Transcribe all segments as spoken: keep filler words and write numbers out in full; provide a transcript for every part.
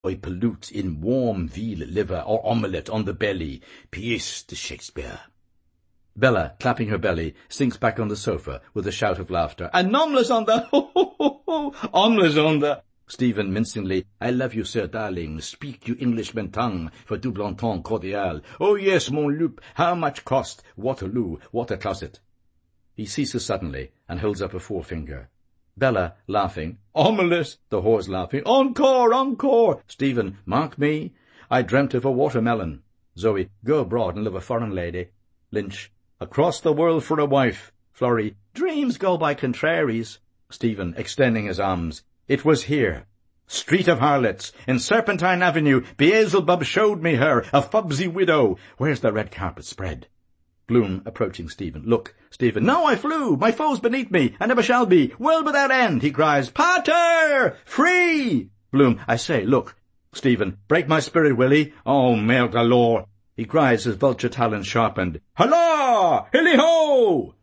I pollute in warm veal liver or omelette on the belly. Pièce de Shakespeare. Bella, clapping her belly, sinks back on the sofa with a shout of laughter. And omelette on the ho ho ho ho omelette on the Stephen mincingly. I love you, sir, darling. Speak you Englishman tongue for double entente cordial. Oh yes, mon loup. How much cost? Waterloo, water closet. He ceases suddenly and holds up a forefinger. Bella, laughing. Omelette, the whore's laughing. Encore, encore. Stephen, mark me. I dreamt of a watermelon. Zoe, go abroad and love a foreign lady. Lynch, across the world for a wife. Florrie, dreams go by contraries. Stephen, extending his arms. It was here. Street of Harlots, in Serpentine Avenue. Beelzebub showed me her, a fubsy widow. Where's the red carpet spread? Bloom, approaching Stephen. Look, Stephen. Now I flew. My foe's beneath me, and never shall be. World without end, he cries. Pater! Free! Bloom, I say, look. Stephen, break my spirit, Willie. Oh, mare galore, he cries, his vulture talons sharpened. Hurrah! Hilly-ho!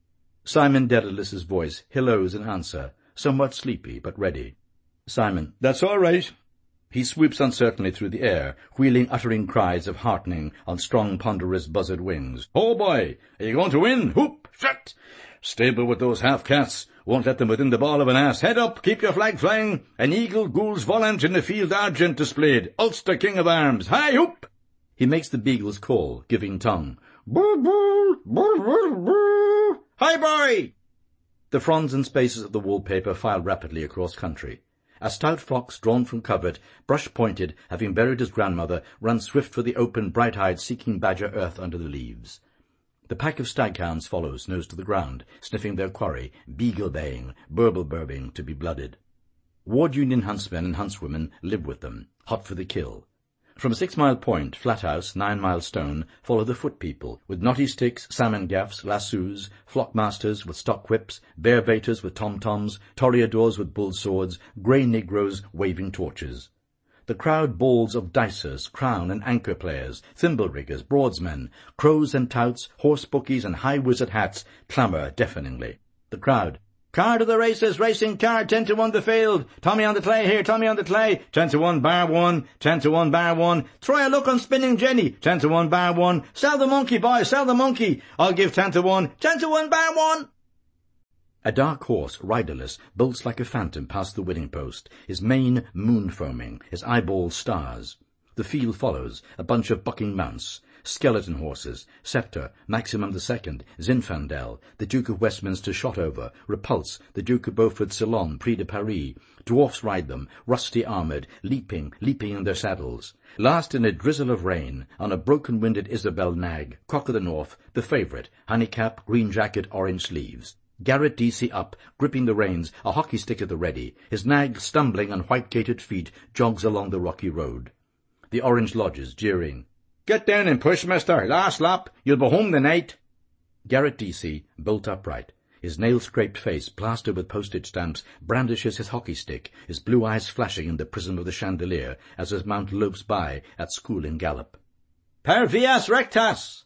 Simon Dedalus' voice hilloes in answer, somewhat sleepy but ready. Simon, that's all right. He swoops uncertainly through the air, wheeling, uttering cries of heartening on strong, ponderous, buzzard wings. Oh, boy! Are you going to win? Whoop! Shut! Stable with those half-cats. Won't let them within the ball of an ass. Head up! Keep your flag flying! An eagle gules volant in the field argent displayed. Ulster king of arms. Hi, whoop! He makes the beagle's call, giving tongue. Boo, boo, boo, boo, boo. Hi, boy! The fronds and spaces of the wallpaper file rapidly across country. A stout fox, drawn from covert, brush-pointed, having buried his grandmother, runs swift for the open, bright-eyed, seeking badger earth under the leaves. The pack of staghounds follows, nose to the ground, sniffing their quarry, beagle-baying, burble-burbing to be blooded. Ward Union huntsmen and huntswomen live with them, hot for the kill. From Six Mile Point, Flathouse, Nine Mile Stone, follow the foot people, with knotty sticks, salmon gaffs, lassos, flockmasters with stock whips, bear-baiters with tom-toms, toreadors with bull swords, grey negroes waving torches. The crowd bawls of dicers, crown and anchor players, thimble-riggers, broadsmen, crows and touts, horse-bookies and high-wizard hats clamour deafeningly. The crowd, car to the races, racing car, ten to one the field. Tommy on the clay here, Tommy on the clay. Ten to one, bar one. Ten to one, bar one. Try a look on Spinning Jenny. Ten to one, bar one. Sell the monkey, boy, sell the monkey. I'll give ten to one. Ten to one, bar one. A dark horse, riderless, bolts like a phantom past the winning post, his mane moon-foaming, his eyeballs stars. The field follows, a bunch of bucking mounts. Skeleton horses, Sceptre, Maximum the Second, Zinfandel, the Duke of Westminster Shotover, Repulse, the Duke of Beaufort Ceylon, Prix de Paris. Dwarfs ride them, rusty-armoured, leaping, leaping in their saddles. Last in a drizzle of rain, on a broken-winded Isabel nag, Cock of the North, the favourite, honey cap, green jacket, orange sleeves. Garrett Deasy up, gripping the reins, a hockey stick at the ready. His nag, stumbling on white-gaitered feet, jogs along the rocky road. The Orange Lodges, jeering. Get down and push, mister. Last lap. You'll be home the night. Garrett Deasy, bolt upright, his nail-scraped face plastered with postage stamps, brandishes his hockey stick, his blue eyes flashing in the prism of the chandelier as his mount lopes by at school in gallop. Per vias rectas!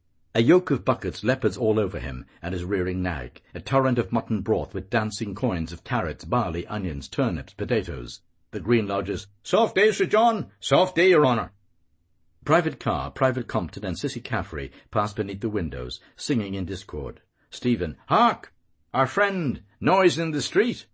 A yoke of buckets leopards all over him and his rearing nag, a torrent of mutton broth with dancing coins of carrots, barley, onions, turnips, potatoes. The Green Lodges. Soft day, Sir John. Soft day, Your Honour. Private Carr, Private Compton, and Cissy Caffrey pass beneath the windows, singing in discord. Stephen, hark! Our friend! Noise in the street!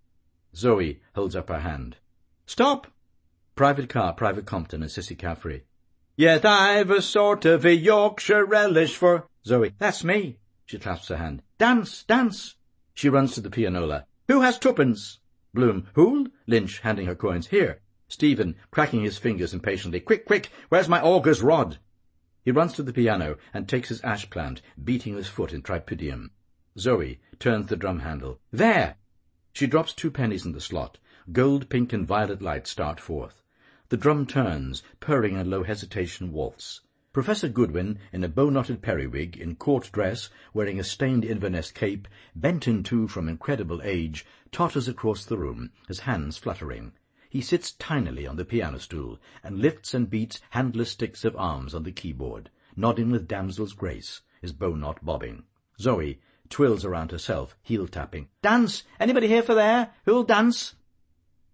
Zoe holds up her hand. Stop! Private Carr, Private Compton, and Cissy Caffrey. Yet I've a sort of a Yorkshire relish for... Zoe, that's me. She claps her hand. Dance, dance! She runs to the pianola. Who has twopence? Bloom, who'll? Lynch, handing her coins. Here. Stephen, cracking his fingers impatiently. Quick, quick! Where's my augur's rod? He runs to the piano and takes his ash plant, beating his foot in tripudium. Zoe turns the drum handle. There! She drops two pennies in the slot. Gold, pink, and violet lights start forth. The drum turns, purring a low hesitation waltz. Professor Goodwin, in a bow-knotted periwig, in court dress, wearing a stained Inverness cape, bent in two from incredible age, totters across the room, his hands fluttering. He sits tinily on the piano stool, and lifts and beats handless sticks of arms on the keyboard, nodding with damsel's grace, his bow-knot bobbing. Zoe twirls around herself, heel-tapping. Dance! Anybody here for there? Who'll dance?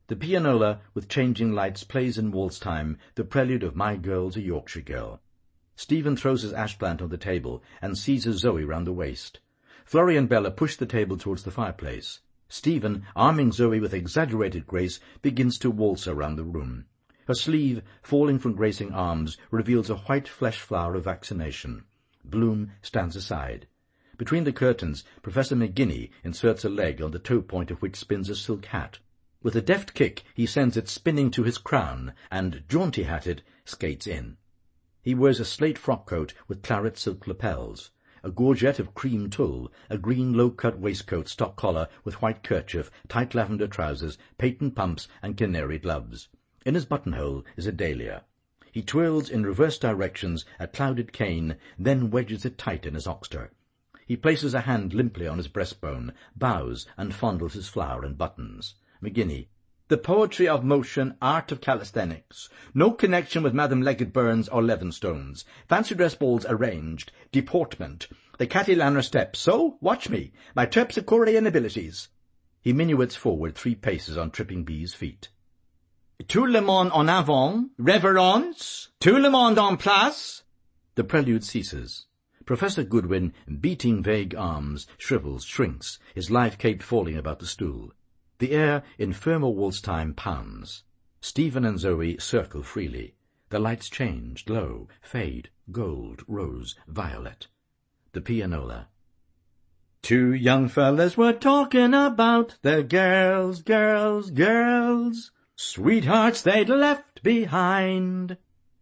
The pianola, with changing lights, plays in waltz time the prelude of My Girl's a Yorkshire Girl. Stephen throws his ashplant on the table and seizes Zoe round the waist. Florrie and Bella push the table towards the fireplace. Stephen, arming Zoe with exaggerated grace, begins to waltz around the room. Her sleeve, falling from gracing arms, reveals a white flesh flower of vaccination. Bloom stands aside. Between the curtains, Professor McGinney inserts a leg on the toe point of which spins a silk hat. With a deft kick, he sends it spinning to his crown, and, jaunty-hatted, skates in. He wears a slate frock-coat with claret silk lapels, a gorget of cream tulle, a green low-cut waistcoat stock collar with white kerchief, tight lavender trousers, patent pumps, and canary gloves. In his buttonhole is a dahlia. He twirls in reverse directions a clouded cane, then wedges it tight in his oxter. He places a hand limply on his breastbone, bows, and fondles his flower and buttons. McGinney. The poetry of motion, art of calisthenics. No connection with Madame Leggett-Burns or Levenstones. Fancy dress balls arranged. Deportment. The Catilaner steps. So, watch me. My terpsichorean abilities. He minuets forward three paces on Tripping Bee's feet. Tout le monde en avant. Reverence. Tout le monde en place. The prelude ceases. Professor Goodwin, beating vague arms, shrivels, shrinks, his life cape falling about the stool. The air, in firmer waltz time, pounds. Stephen and Zoe circle freely. The lights change, glow, fade, gold, rose, violet. The pianola. Two young fellas were talking about their girls, girls, girls, sweethearts they'd left behind.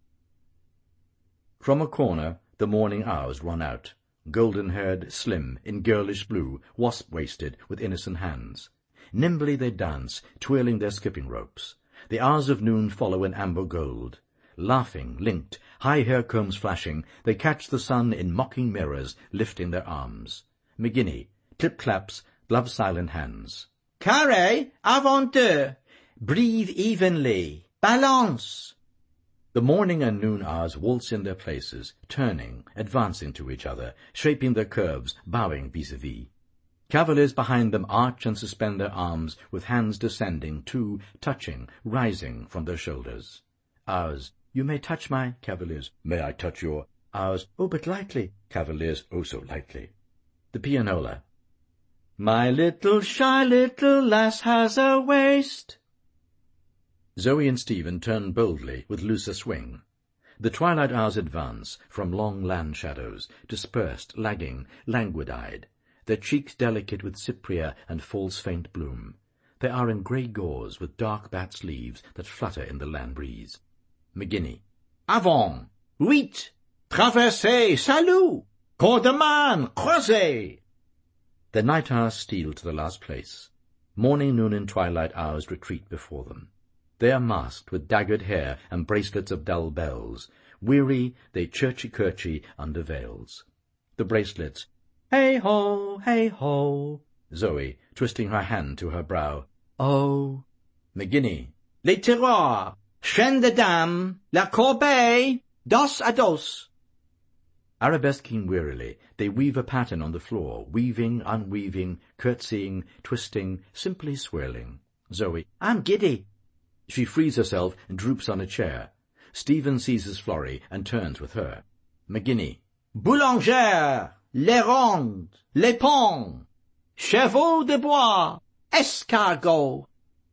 From a corner, the morning hours run out, golden-haired, slim, in girlish blue, wasp-waisted, with innocent hands. Nimbly they dance, twirling their skipping ropes. The hours of noon follow in amber gold. Laughing, linked, high hair combs flashing, they catch the sun in mocking mirrors, lifting their arms. McGinney, clip-claps, glove-silent hands. Carré, avant deux. Breathe evenly. Balance. The morning and noon hours waltz in their places, turning, advancing to each other, shaping their curves, bowing vis-a-vis. Cavaliers behind them arch and suspend their arms, with hands descending, too, touching, rising from their shoulders. Ours, you may touch my, cavaliers, may I touch your, ours, oh, but lightly, cavaliers, oh, so lightly. The pianola. My little shy little lass has a waist. Zoe and Stephen turn boldly, with looser swing. The twilight hours advance, from long land shadows, dispersed, lagging, languid-eyed. Their cheeks delicate with cypria and false faint bloom. They are in grey gauze with dark bat's leaves that flutter in the land breeze. McGinney. Avant! Huit! Traversez! Salut! Corps de man! Croisez! The night hours steal to the last place. Morning, noon, and twilight hours retreat before them. They are masked with daggered hair and bracelets of dull bells. Weary, they churchy-curchy under veils. The bracelets. Hey-ho, hey-ho. Zoe, twisting her hand to her brow. Oh. McGinney. Les tiroirs. Chaîne de dames. La corbeille. Dos à dos. Arabesquing wearily, they weave a pattern on the floor, weaving, unweaving, curtsying, twisting, simply swirling. Zoe. I'm giddy. She frees herself and droops on a chair. Stephen seizes Florrie and turns with her. McGinney. Boulangère. Les rondes, les ponts, chevaux de bois, escargot.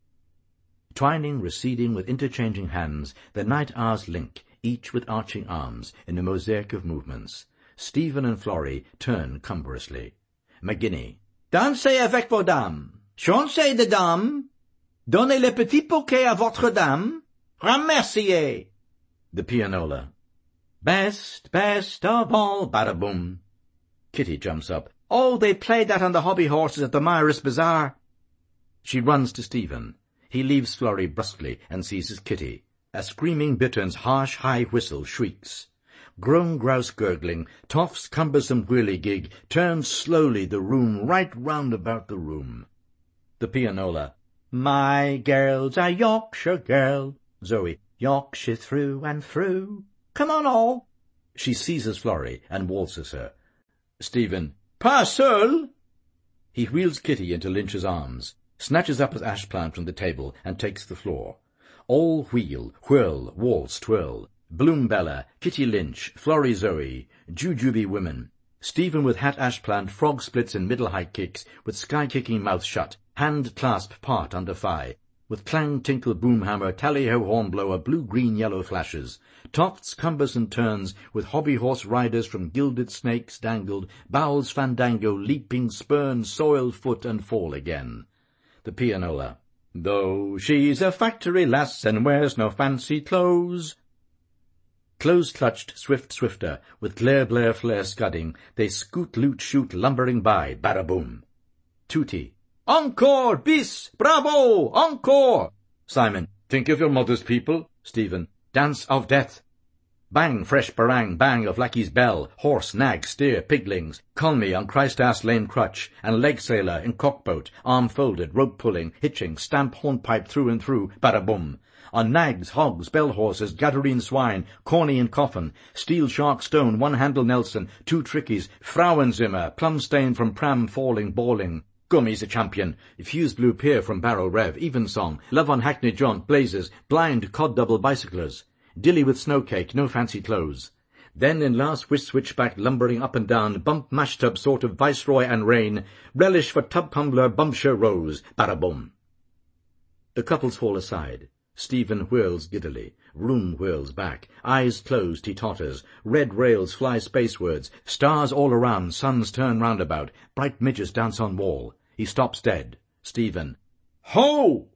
Twining, receding with interchanging hands, the night hours link, each with arching arms, in a mosaic of movements. Stephen and Florrie turn cumbrously. McGinney. Dansez avec vos dames. Chancez de dames. Donnez le petit bouquet à votre dame. Remerciez. The pianola. Best, best of all, bada-boom. Kitty jumps up. Oh, they played that on the hobby horses at the Myris Bazaar. She runs to Stephen. He leaves Florrie brusquely and seizes Kitty. A screaming bittern's harsh high whistle shrieks. Grown grouse gurgling, Toff's cumbersome whirligig turns slowly the room right round about the room. The pianola. My girl's a Yorkshire girl. Zoe. Yorkshire through and through. Come on all. She seizes Florrie and waltzes her. Stephen. Pas seul. He wheels Kitty into Lynch's arms. snatches up his ash plant from the table and takes the floor. All wheel, whirl, waltz, twirl. Bloom Bella, Kitty Lynch, Florrie Zoe, Jujubee women. Stephen with hat ash plant, frog splits and middle high kicks, with sky-kicking mouth shut, hand clasp part under thigh. With clang, tinkle, boom hammer, tally-ho hornblower, blue, green, yellow flashes. Tofts, cumbers and turns, with hobby-horse riders from gilded snakes dangled, bowels fandango, leaping, spurn, soiled foot and fall again. The pianola. Though she's a factory lass and wears no fancy clothes. Close-clutched, swift, swifter, with glare, blare, flare scudding, they scoot, loot, shoot, lumbering by, bada-boom. Tootie. Encore! Bis! Bravo! Encore! Simon. Think of your mother's people. Stephen. Dance of death. Bang, fresh barang, bang of lackey's bell, horse, nag, steer, piglings, Conmy on Christ-ass lame crutch, and leg sailor in cockboat, arm folded, rope pulling, hitching, stamp hornpipe through and through, bada-boom. On nags, hogs, bell horses, Gadarene swine, corny and coffin, steel shark stone, one-handle Nelson, two trickies, Frauenzimmer, plum stain from pram falling, bawling. Gummy's a champion, fuse blue pier from barrel rev, evensong, love on Hackney jaunt, blazes, blind cod double bicyclers, dilly with snow cake, no fancy clothes. Then in last whist switchback lumbering up and down, bump mash tub sort of viceroy and rain, relish for tub tumbler, bumpshire rose, bada-boom. The couples fall aside. Stephen whirls giddily, room whirls back, eyes closed he totters, red rails fly spacewards, stars all around, suns turn roundabout, bright midges dance on wall. He stops dead. Stephen. Ho!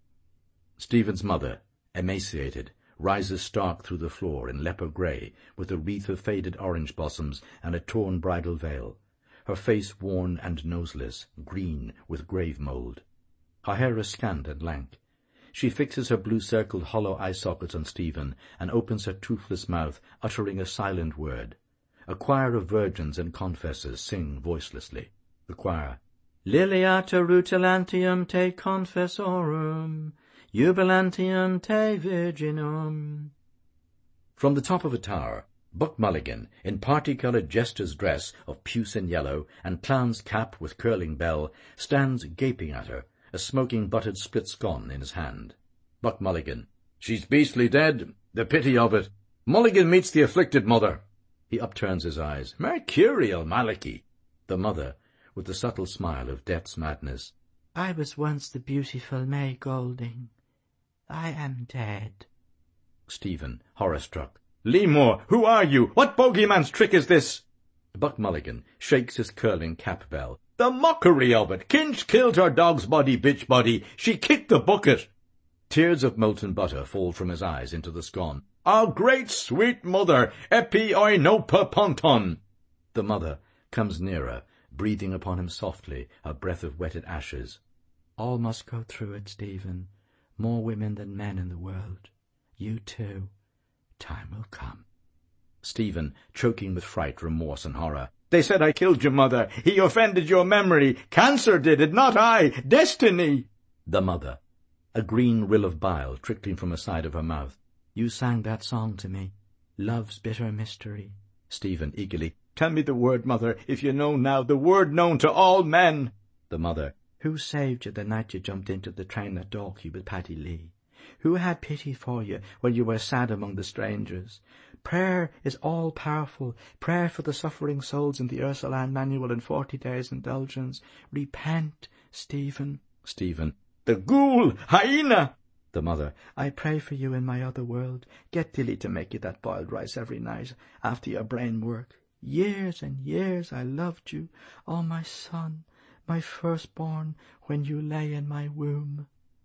Stephen's mother, emaciated, rises stark through the floor in leper grey, with a wreath of faded orange blossoms and a torn bridal veil, her face worn and noseless, green with grave mould. Her hair is scant and lank. She fixes her blue-circled hollow eye sockets on Stephen and opens her toothless mouth, uttering a silent word. A choir of virgins and confessors sing voicelessly. The choir. Liliata rutilantium te confessorum, jubilantium te virginum. From the top of a tower, Buck Mulligan, in party-coloured jester's dress of puce and yellow, and clown's cap with curling bell, stands gaping at her, a smoking buttered split scone in his hand. Buck Mulligan. She's beastly dead. The pity of it. Mulligan meets the afflicted mother. He upturns his eyes. Mercurial Malachy. The mother, with the subtle smile of death's madness. I was once the beautiful May Golding. I am dead. Stephen, horror-struck. Lemur, who are you? What bogeyman's trick is this? Buck Mulligan shakes his curling cap bell. The mockery of it! Kinch killed her dog's body, bitch body. She kicked the bucket. Tears of molten butter fall from his eyes into the scone. Our great sweet mother, epi oinopa ponton. The mother comes nearer, breathing upon him softly, a breath of wetted ashes. All must go through it, Stephen. More women than men in the world. You too. Time will come. Stephen, choking with fright, remorse, and horror. They said I killed your mother. He offended your memory. Cancer did it, not I. Destiny. The mother, a green rill of bile trickling from the side of her mouth. You sang that song to me. Love's bitter mystery. Stephen, eagerly. Tell me the word, mother, if you know now, the word known to all men. The mother. Who saved you the night you jumped into the train at Dalkey with Paddy Lee? Who had pity for you when you were sad among the strangers? Prayer is all-powerful. Prayer for the suffering souls in the Ursuline Manual and Forty Days Indulgence. Repent, Stephen. Stephen. The ghoul! Hyena! The mother. I pray for you in my other world. Get Tilly to make you that boiled rice every night after your brain work. Years and years I loved you, oh my son, my firstborn, when you lay in my womb.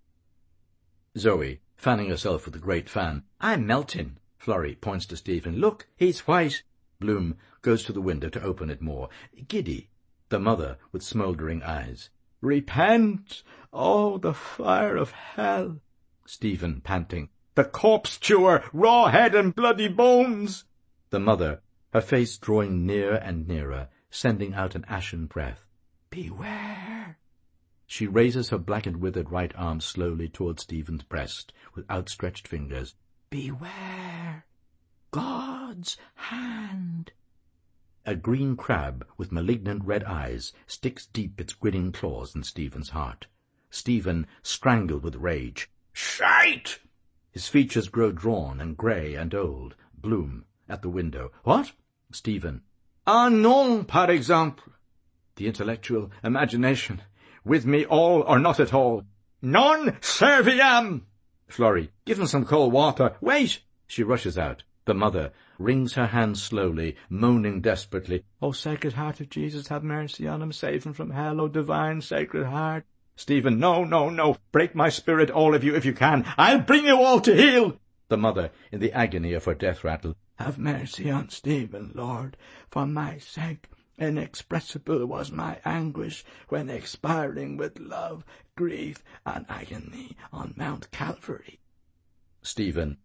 Zoe, fanning herself with a great fan. I'm melting. Florrie points to Stephen. Look, he's white. Bloom goes to the window to open it more. Giddy. The mother, with smouldering eyes. Repent! Oh, the fire of hell! Stephen, panting. The corpse chewer, raw head and bloody bones! The mother, her face drawing near and nearer, sending out an ashen breath. Beware! She raises her black and withered right arm slowly towards Stephen's breast, with outstretched fingers. Beware! God's hand! A green crab with malignant red eyes sticks deep its grinning claws in Stephen's heart. Stephen strangled with rage. "Shite!" His features grow drawn and grey and old. Bloom, at the window. "What?" Stephen. "Ah non, par exemple." The intellectual imagination. "With me all or not at all." "Non serviam!" Florrie. "Give him some cold water. Wait!" She rushes out. The mother wrings her hands slowly, moaning desperately. "O Sacred Heart of Jesus, have mercy on him. Save him from hell, O divine Sacred Heart." Stephen. "No, no, no. Break my spirit, all of you, if you can. I'll bring you all to heel." The mother, in the agony of her death rattle. "Have mercy on Stephen, Lord, for my sake. Inexpressible was my anguish when expiring with love, grief, and agony on Mount Calvary." Stephen.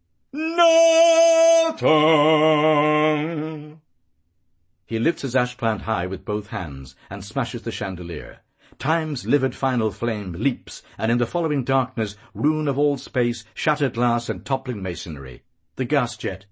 "Nothing." He lifts his ash plant high with both hands and smashes the chandelier. Time's livid final flame leaps, and in the following darkness, ruin of all space, shattered glass and toppling masonry. The gas jet.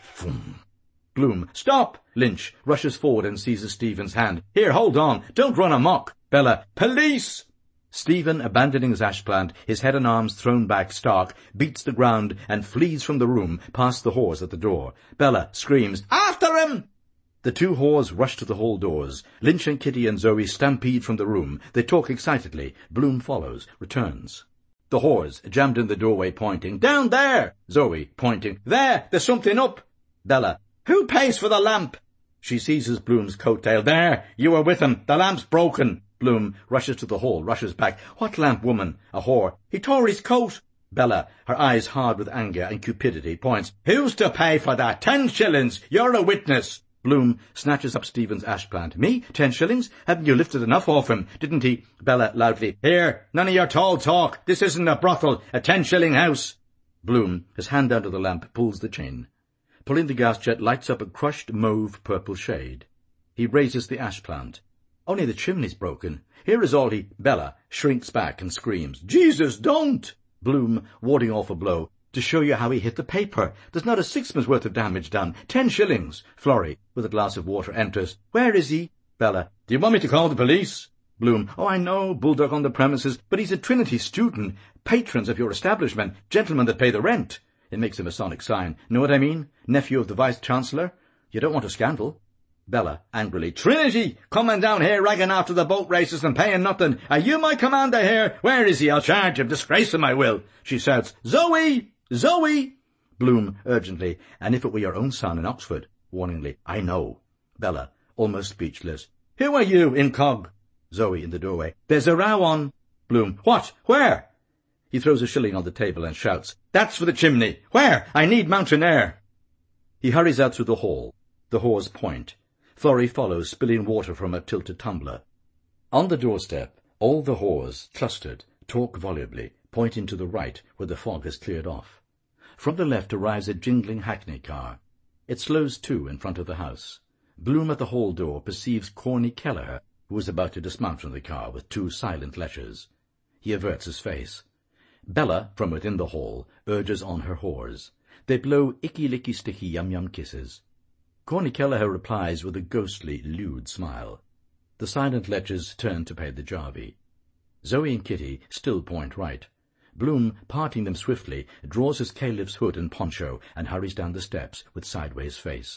Bloom. "Stop!" Lynch rushes forward and seizes Stephen's hand. "Here, hold on. Don't run amok." Bella. "Police!" Stephen, abandoning his ash plant, his head and arms thrown back stark, beats the ground and flees from the room past the whores at the door. Bella screams, "After him!" The two whores rush to the hall doors. Lynch and Kitty and Zoe stampede from the room. They talk excitedly. Bloom follows, returns. The whores, jammed in the doorway, pointing. "Down there!" Zoe, pointing. "There! There's something up!" Bella. "Who pays for the lamp?" She seizes Bloom's coat-tail. "There! You were with him. The lamp's broken." Bloom rushes to the hall, rushes back. "What lamp, woman?" A whore. "He tore his coat." Bella, her eyes hard with anger and cupidity, points. "Who's to pay for that? Ten shillings! You're a witness!" Bloom snatches up Stephen's ash plant. "Me? Ten shillings? Haven't you lifted enough off him? Didn't he?" Bella loudly. "Here, none of your tall talk. This isn't a brothel, a ten-shilling house." Bloom, his hand under the lamp, pulls the chain. Pulling the gas jet, lights up a crushed mauve-purple shade. He raises the ash plant. "Only the chimney's broken. Here is all he—" Bella shrinks back and screams. "Jesus, don't!" Bloom, warding off a blow. "To show you how he hit the paper. There's not a sixpence worth of damage done. Ten shillings." Florrie, with a glass of water, enters. "Where is he?" Bella. "Do you want me to call the police?" Bloom. "Oh, I know, bulldog on the premises, but he's a Trinity student. Patrons of your establishment. Gentlemen that pay the rent." It makes a Masonic sign. "Know what I mean? Nephew of the Vice-Chancellor. You don't want a scandal." Bella, angrily. "Trinity! Coming down here, ragging after the boat races and paying nothing. Are you my commander here? Where is he? I'll charge him. Disgrace him, I will." She shouts, "Zoe! Zoe!" Bloom, urgently. "And if it were your own son in Oxford?" Warningly. "I know." Bella, almost speechless. "Who are you, incog?" Zoe, in the doorway. "There's a row on." Bloom. "What? Where?" He throws a shilling on the table and shouts, "That's for the chimney. Where? I need mountain air." He hurries out through the hall. The whores point. Florrie follows, spilling water from a tilted tumbler. On the doorstep, all the whores, clustered, talk volubly, pointing to the right, where the fog has cleared off. From the left arrives a jingling hackney car. It slows to in front of the house. Bloom at the hall door perceives Corny Kelleher, who is about to dismount from the car with two silent lechers. He averts his face. Bella, from within the hall, urges on her whores. They blow icky-licky-sticky yum-yum kisses. Corny Kelleher replies with a ghostly, lewd smile. The silent lechers turn to pay the jarvey. Zoe and Kitty still point right. Bloom, parting them swiftly, draws his caliph's hood and poncho and hurries down the steps with sideways face.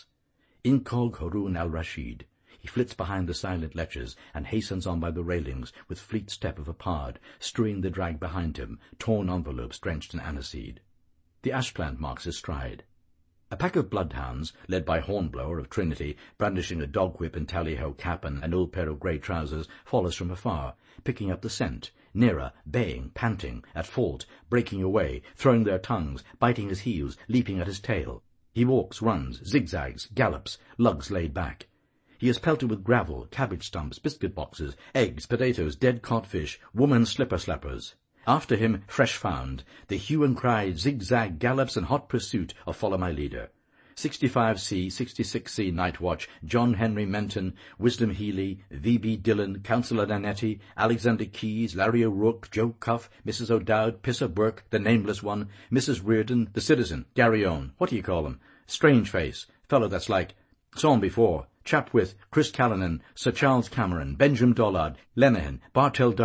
Incog Haroun al-Rashid. He flits behind the silent lechers and hastens on by the railings with fleet step of a pard, strewing the drag behind him, torn envelopes drenched in aniseed. The ash plant marks his stride. A pack of bloodhounds, led by Hornblower of Trinity, brandishing a dog-whip and tally-ho cap and an old pair of grey trousers, follows from afar, picking up the scent, nearer, baying, panting, at fault, breaking away, throwing their tongues, biting his heels, leaping at his tail. He walks, runs, zigzags, gallops, lugs laid back. He is pelted with gravel, cabbage stumps, biscuit boxes, eggs, potatoes, dead codfish, woman slipper-slappers. After him, fresh found, the hue and cry, zigzag gallops and hot pursuit of Follow My Leader. sixty-five C, sixty-six C Night Watch, John Henry Menton, Wisdom Healy, V B Dillon, Councillor Nanetti, Alexander Keyes, Larry O'Rourke, Joe Cuff, Missus O'Dowd, Pisser Burke, the Nameless One, Missus Reardon, the Citizen, Gary Owen, what do you call him? Strange Face, fellow that's like, saw him before, chap with Chris Callanan, Sir Charles Cameron, Benjamin Dollard, Lenehan, Bartell Darcy,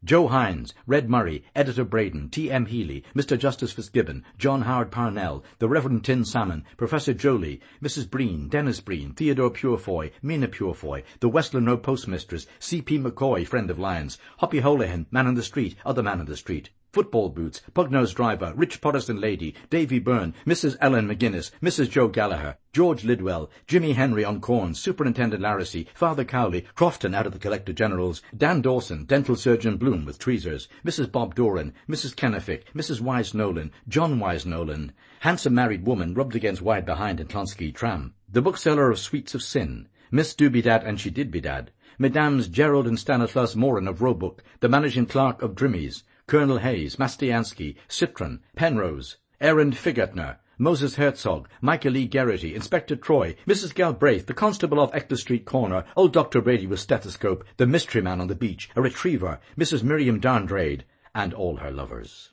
Joe Hines, Red Murray, Editor Braden, T M Healy, Mister Justice Fitzgibbon, John Howard Parnell, the Reverend Tin Salmon, Professor Jolie, Missus Breen, Dennis Breen, Theodore Purefoy, Mina Purefoy, the Westland Road Postmistress, C P McCoy, friend of Lyons, Hoppy Holohan, man in the street, other man in the street, Football Boots, Pug-Nosed Driver, Rich Protestant Lady, Davy Byrne, Missus Ellen McGuinness, Missus Joe Gallagher, George Lidwell, Jimmy Henry on corns, Superintendent Laracy, Father Cowley, Crofton out of the Collector General's, Dan Dawson, Dental Surgeon Bloom with tweezers, Missus Bob Doran, Missus Kennefic, Missus Wise Nolan, John Wise Nolan, handsome married woman rubbed against wide behind in Clonskeagh tram, the bookseller of Sweets of Sin, Miss Doobie-Dad and She Did Be Dad, Mesdames Gerald and Stanislaus Moran of Roebuck, the managing clerk of Drimmy's, Colonel Hayes, Mastiansky, Citron, Penrose, Erend Figertner, Moses Herzog, Michael E. Garrity, Inspector Troy, Missus Galbraith, the constable off Ector Street corner, old Doctor Brady with stethoscope, the mystery man on the beach, a retriever, Missus Miriam Darndrade, and all her lovers.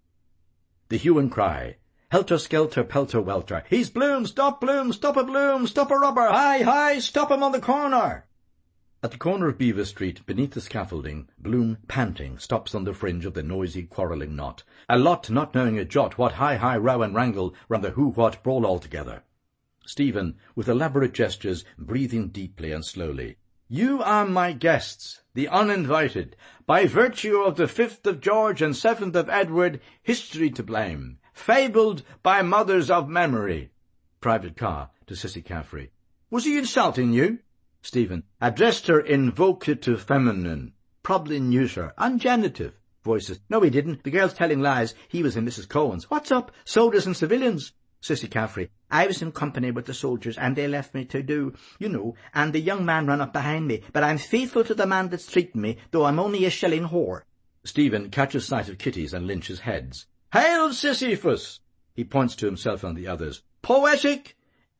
The hue and cry. Helter skelter, pelter welter. He's Bloom! Stop Bloom! Stop a Bloom! Stop a robber! Hi, hi! Stop him on the corner! At the corner of Beaver Street, beneath the scaffolding, Bloom, panting, stops on the fringe of the noisy, quarrelling knot. A lot not knowing a jot what high-high row and wrangle ran the who-what brawl altogether. Stephen, with elaborate gestures, breathing deeply and slowly. You are my guests, the uninvited, by virtue of the fifth of George and seventh of Edward, history to blame, fabled by mothers of memory. Private Carr to Sissy Caffrey. Was he insulting you? Stephen, addressed her in vocative feminine, probably neuter, ungenitive. Voices, no he didn't, the girl's telling lies, he was in Missus Cohen's. What's up, soldiers and civilians? Sissy Caffrey, I was in company with the soldiers and they left me to do, you know, and the young man ran up behind me, but I'm faithful to the man that's treating me, though I'm only a shilling whore. Stephen catches sight of Kitty's and Lynch's heads. Hail Sisyphus! He points to himself and the others. Poetic?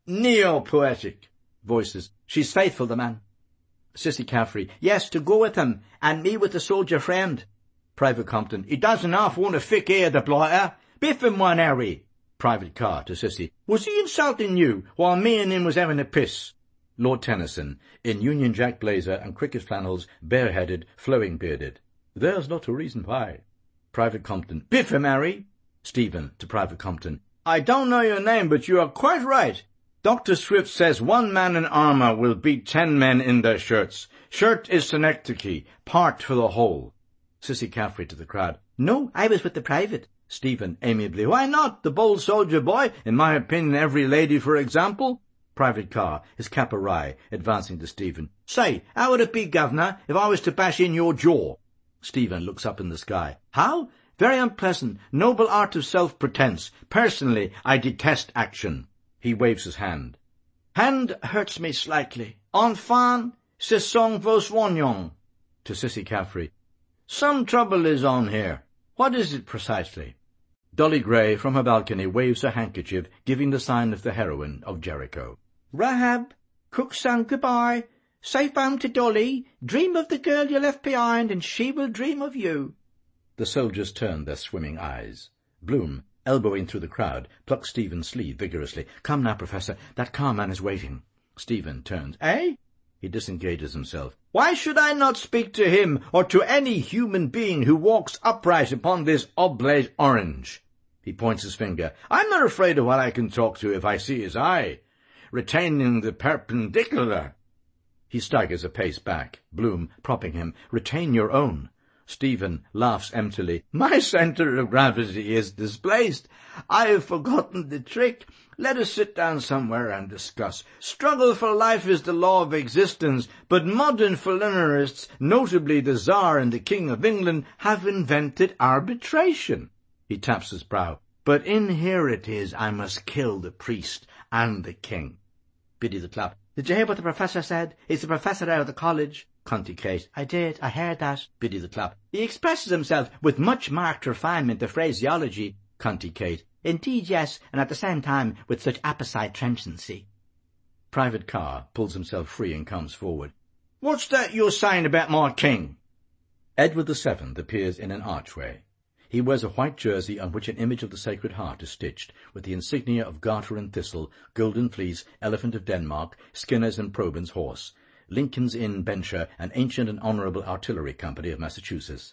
Neo-poetic. Voices, she's faithful, the man. Sissy Caffrey, yes, to go with him, and me with the soldier friend. Private Compton, he doesn't half want a thick ear, the blighter. Biff him one, Harry. Private Carr to Sissy, was he insulting you while me and him was having a piss? Lord Tennyson, in Union Jack blazer and cricket flannels, bareheaded, flowing-bearded. There's not a reason why. Private Compton, biff him, Harry. Stephen to Private Compton, I don't know your name, but you are quite right. Doctor Swift says one man in armour will beat ten men in their shirts. Shirt is synecdoche, part for the whole. Sissy Caffrey to the crowd, no, I was with the private. Stephen amiably, why not? The bold soldier boy, in my opinion every lady for example. Private Carr, his cap awry, advancing to Stephen, say, how would it be, governor, if I was to bash in your jaw? Stephen looks up in the sky. How? Very unpleasant, noble art of self-pretense. Personally, I detest action. He waves his hand. Hand hurts me slightly. Enfant, ce sont vos soignants. To Sissy Caffrey, some trouble is on here. What is it precisely? Dolly Gray, from her balcony, waves her handkerchief, giving the sign of the heroine of Jericho. Rahab, cook sang goodbye. Safe home to Dolly. Dream of the girl you left behind, and she will dream of you. The soldiers turn their swimming eyes. Bloom, elbowing through the crowd, plucks Stephen's sleeve vigorously. Come now, Professor, that car man is waiting. Stephen turns. Eh? He disengages himself. Why should I not speak to him, or to any human being who walks upright upon this oblate orange? He points his finger. I'm not afraid of what I can talk to if I see his eye. Retaining the perpendicular. He staggers a pace back. Bloom, propping him. Retain your own. Stephen laughs emptily. My centre of gravity is displaced. I have forgotten the trick. Let us sit down somewhere and discuss. Struggle for life is the law of existence, but modern philanthropists, notably the Tsar and the King of England, have invented arbitration. He taps his brow. But in here it is I must kill the priest and the king. Biddy the Clap. Did you hear what the professor said? He's the professor out of the college. Cunty Kate. I did, I heard that. Biddy the Clap. He expresses himself with much marked refinement of phraseology. Cunty Kate. Indeed, yes, and at the same time with such apposite trenchantcy. Private Carr pulls himself free and comes forward. What's that you're saying about my king? Edward the Seventh appears in an archway. He wears a white jersey on which an image of the Sacred Heart is stitched, with the insignia of Garter and Thistle, Golden Fleece, Elephant of Denmark, Skinner's and Probyn's horse, Lincoln's Inn Bencher, an ancient and honourable artillery company of Massachusetts.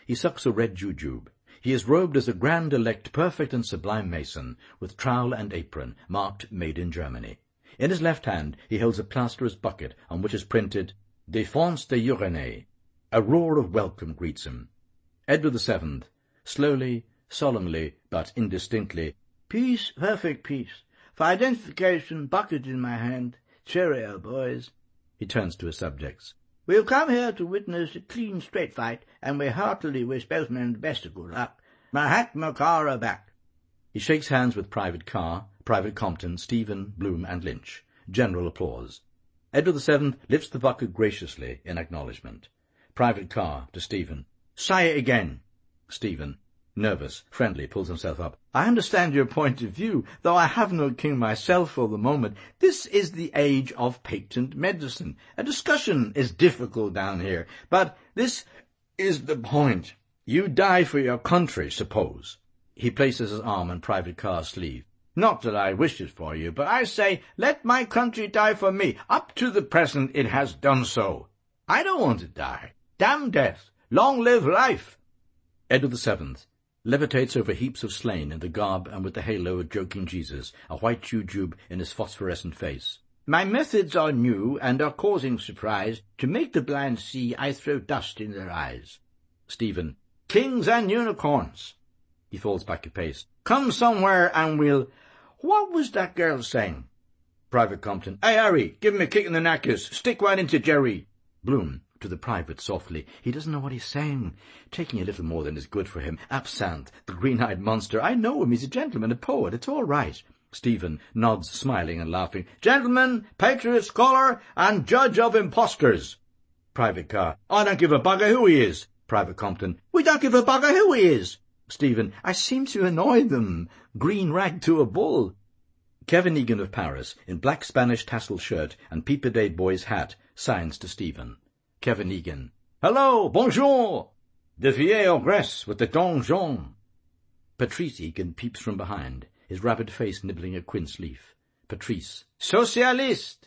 He sucks a red jujube. He is robed as a grand elect perfect and sublime mason, with trowel and apron, marked Made in Germany. In his left hand he holds a plasterer's bucket, on which is printed, Défense des Pyrénées. A roar of welcome greets him. Edward the Seventh, slowly, solemnly, but indistinctly, Peace, perfect peace. For identification, bucket in my hand. Cheerio, boys. He turns to his subjects. We've come here to witness a clean, straight fight, and we heartily wish both men the best of good luck. Mahatma Carr back. He shakes hands with Private Carr, Private Compton, Stephen, Bloom, and Lynch. General applause. Edward the Seventh lifts the bucket graciously in acknowledgment. Private Carr to Stephen. Say it again. Stephen, nervous, friendly, pulls himself up. I understand your point of view, though I have no king myself for the moment. This is the age of patent medicine. A discussion is difficult down here, but this is the point. You die for your country, suppose. He places his arm on Private Carr's sleeve. Not that I wish it for you, but I say, let my country die for me. Up to the present it has done so. I don't want to die. Damn death. Long live life. Edward the Seventh levitates over heaps of slain in the garb and with the halo of joking Jesus, a white jujube in his phosphorescent face. My methods are new and are causing surprise. To make the blind see, I throw dust in their eyes. Stephen, kings and unicorns. He falls back a pace. Come somewhere and we'll... What was that girl saying? Private Compton, Hey, Harry, give him a kick in the knackers. Stick right into Jerry. Bloom, to the private softly. He doesn't know what he's saying. Taking a little more than is good for him. Absinthe, the green-eyed monster. I know him. He's a gentleman, a poet. It's all right. Stephen nods, smiling and laughing. Gentleman, patriot, scholar, and judge of impostors. Private Carr, I don't give a bugger who he is. Private Compton, we don't give a bugger who he is. Stephen, I seem to annoy them. Green rag to a bull. Kevin Egan of Paris, in black Spanish tassel shirt and Peep a Day boy's hat, signs to Stephen. Kevin Egan, hello, bonjour. De Vieux au Grèce with the donjon. Patrice Egan peeps from behind, his rabbit face nibbling a quince leaf. Patrice, socialist.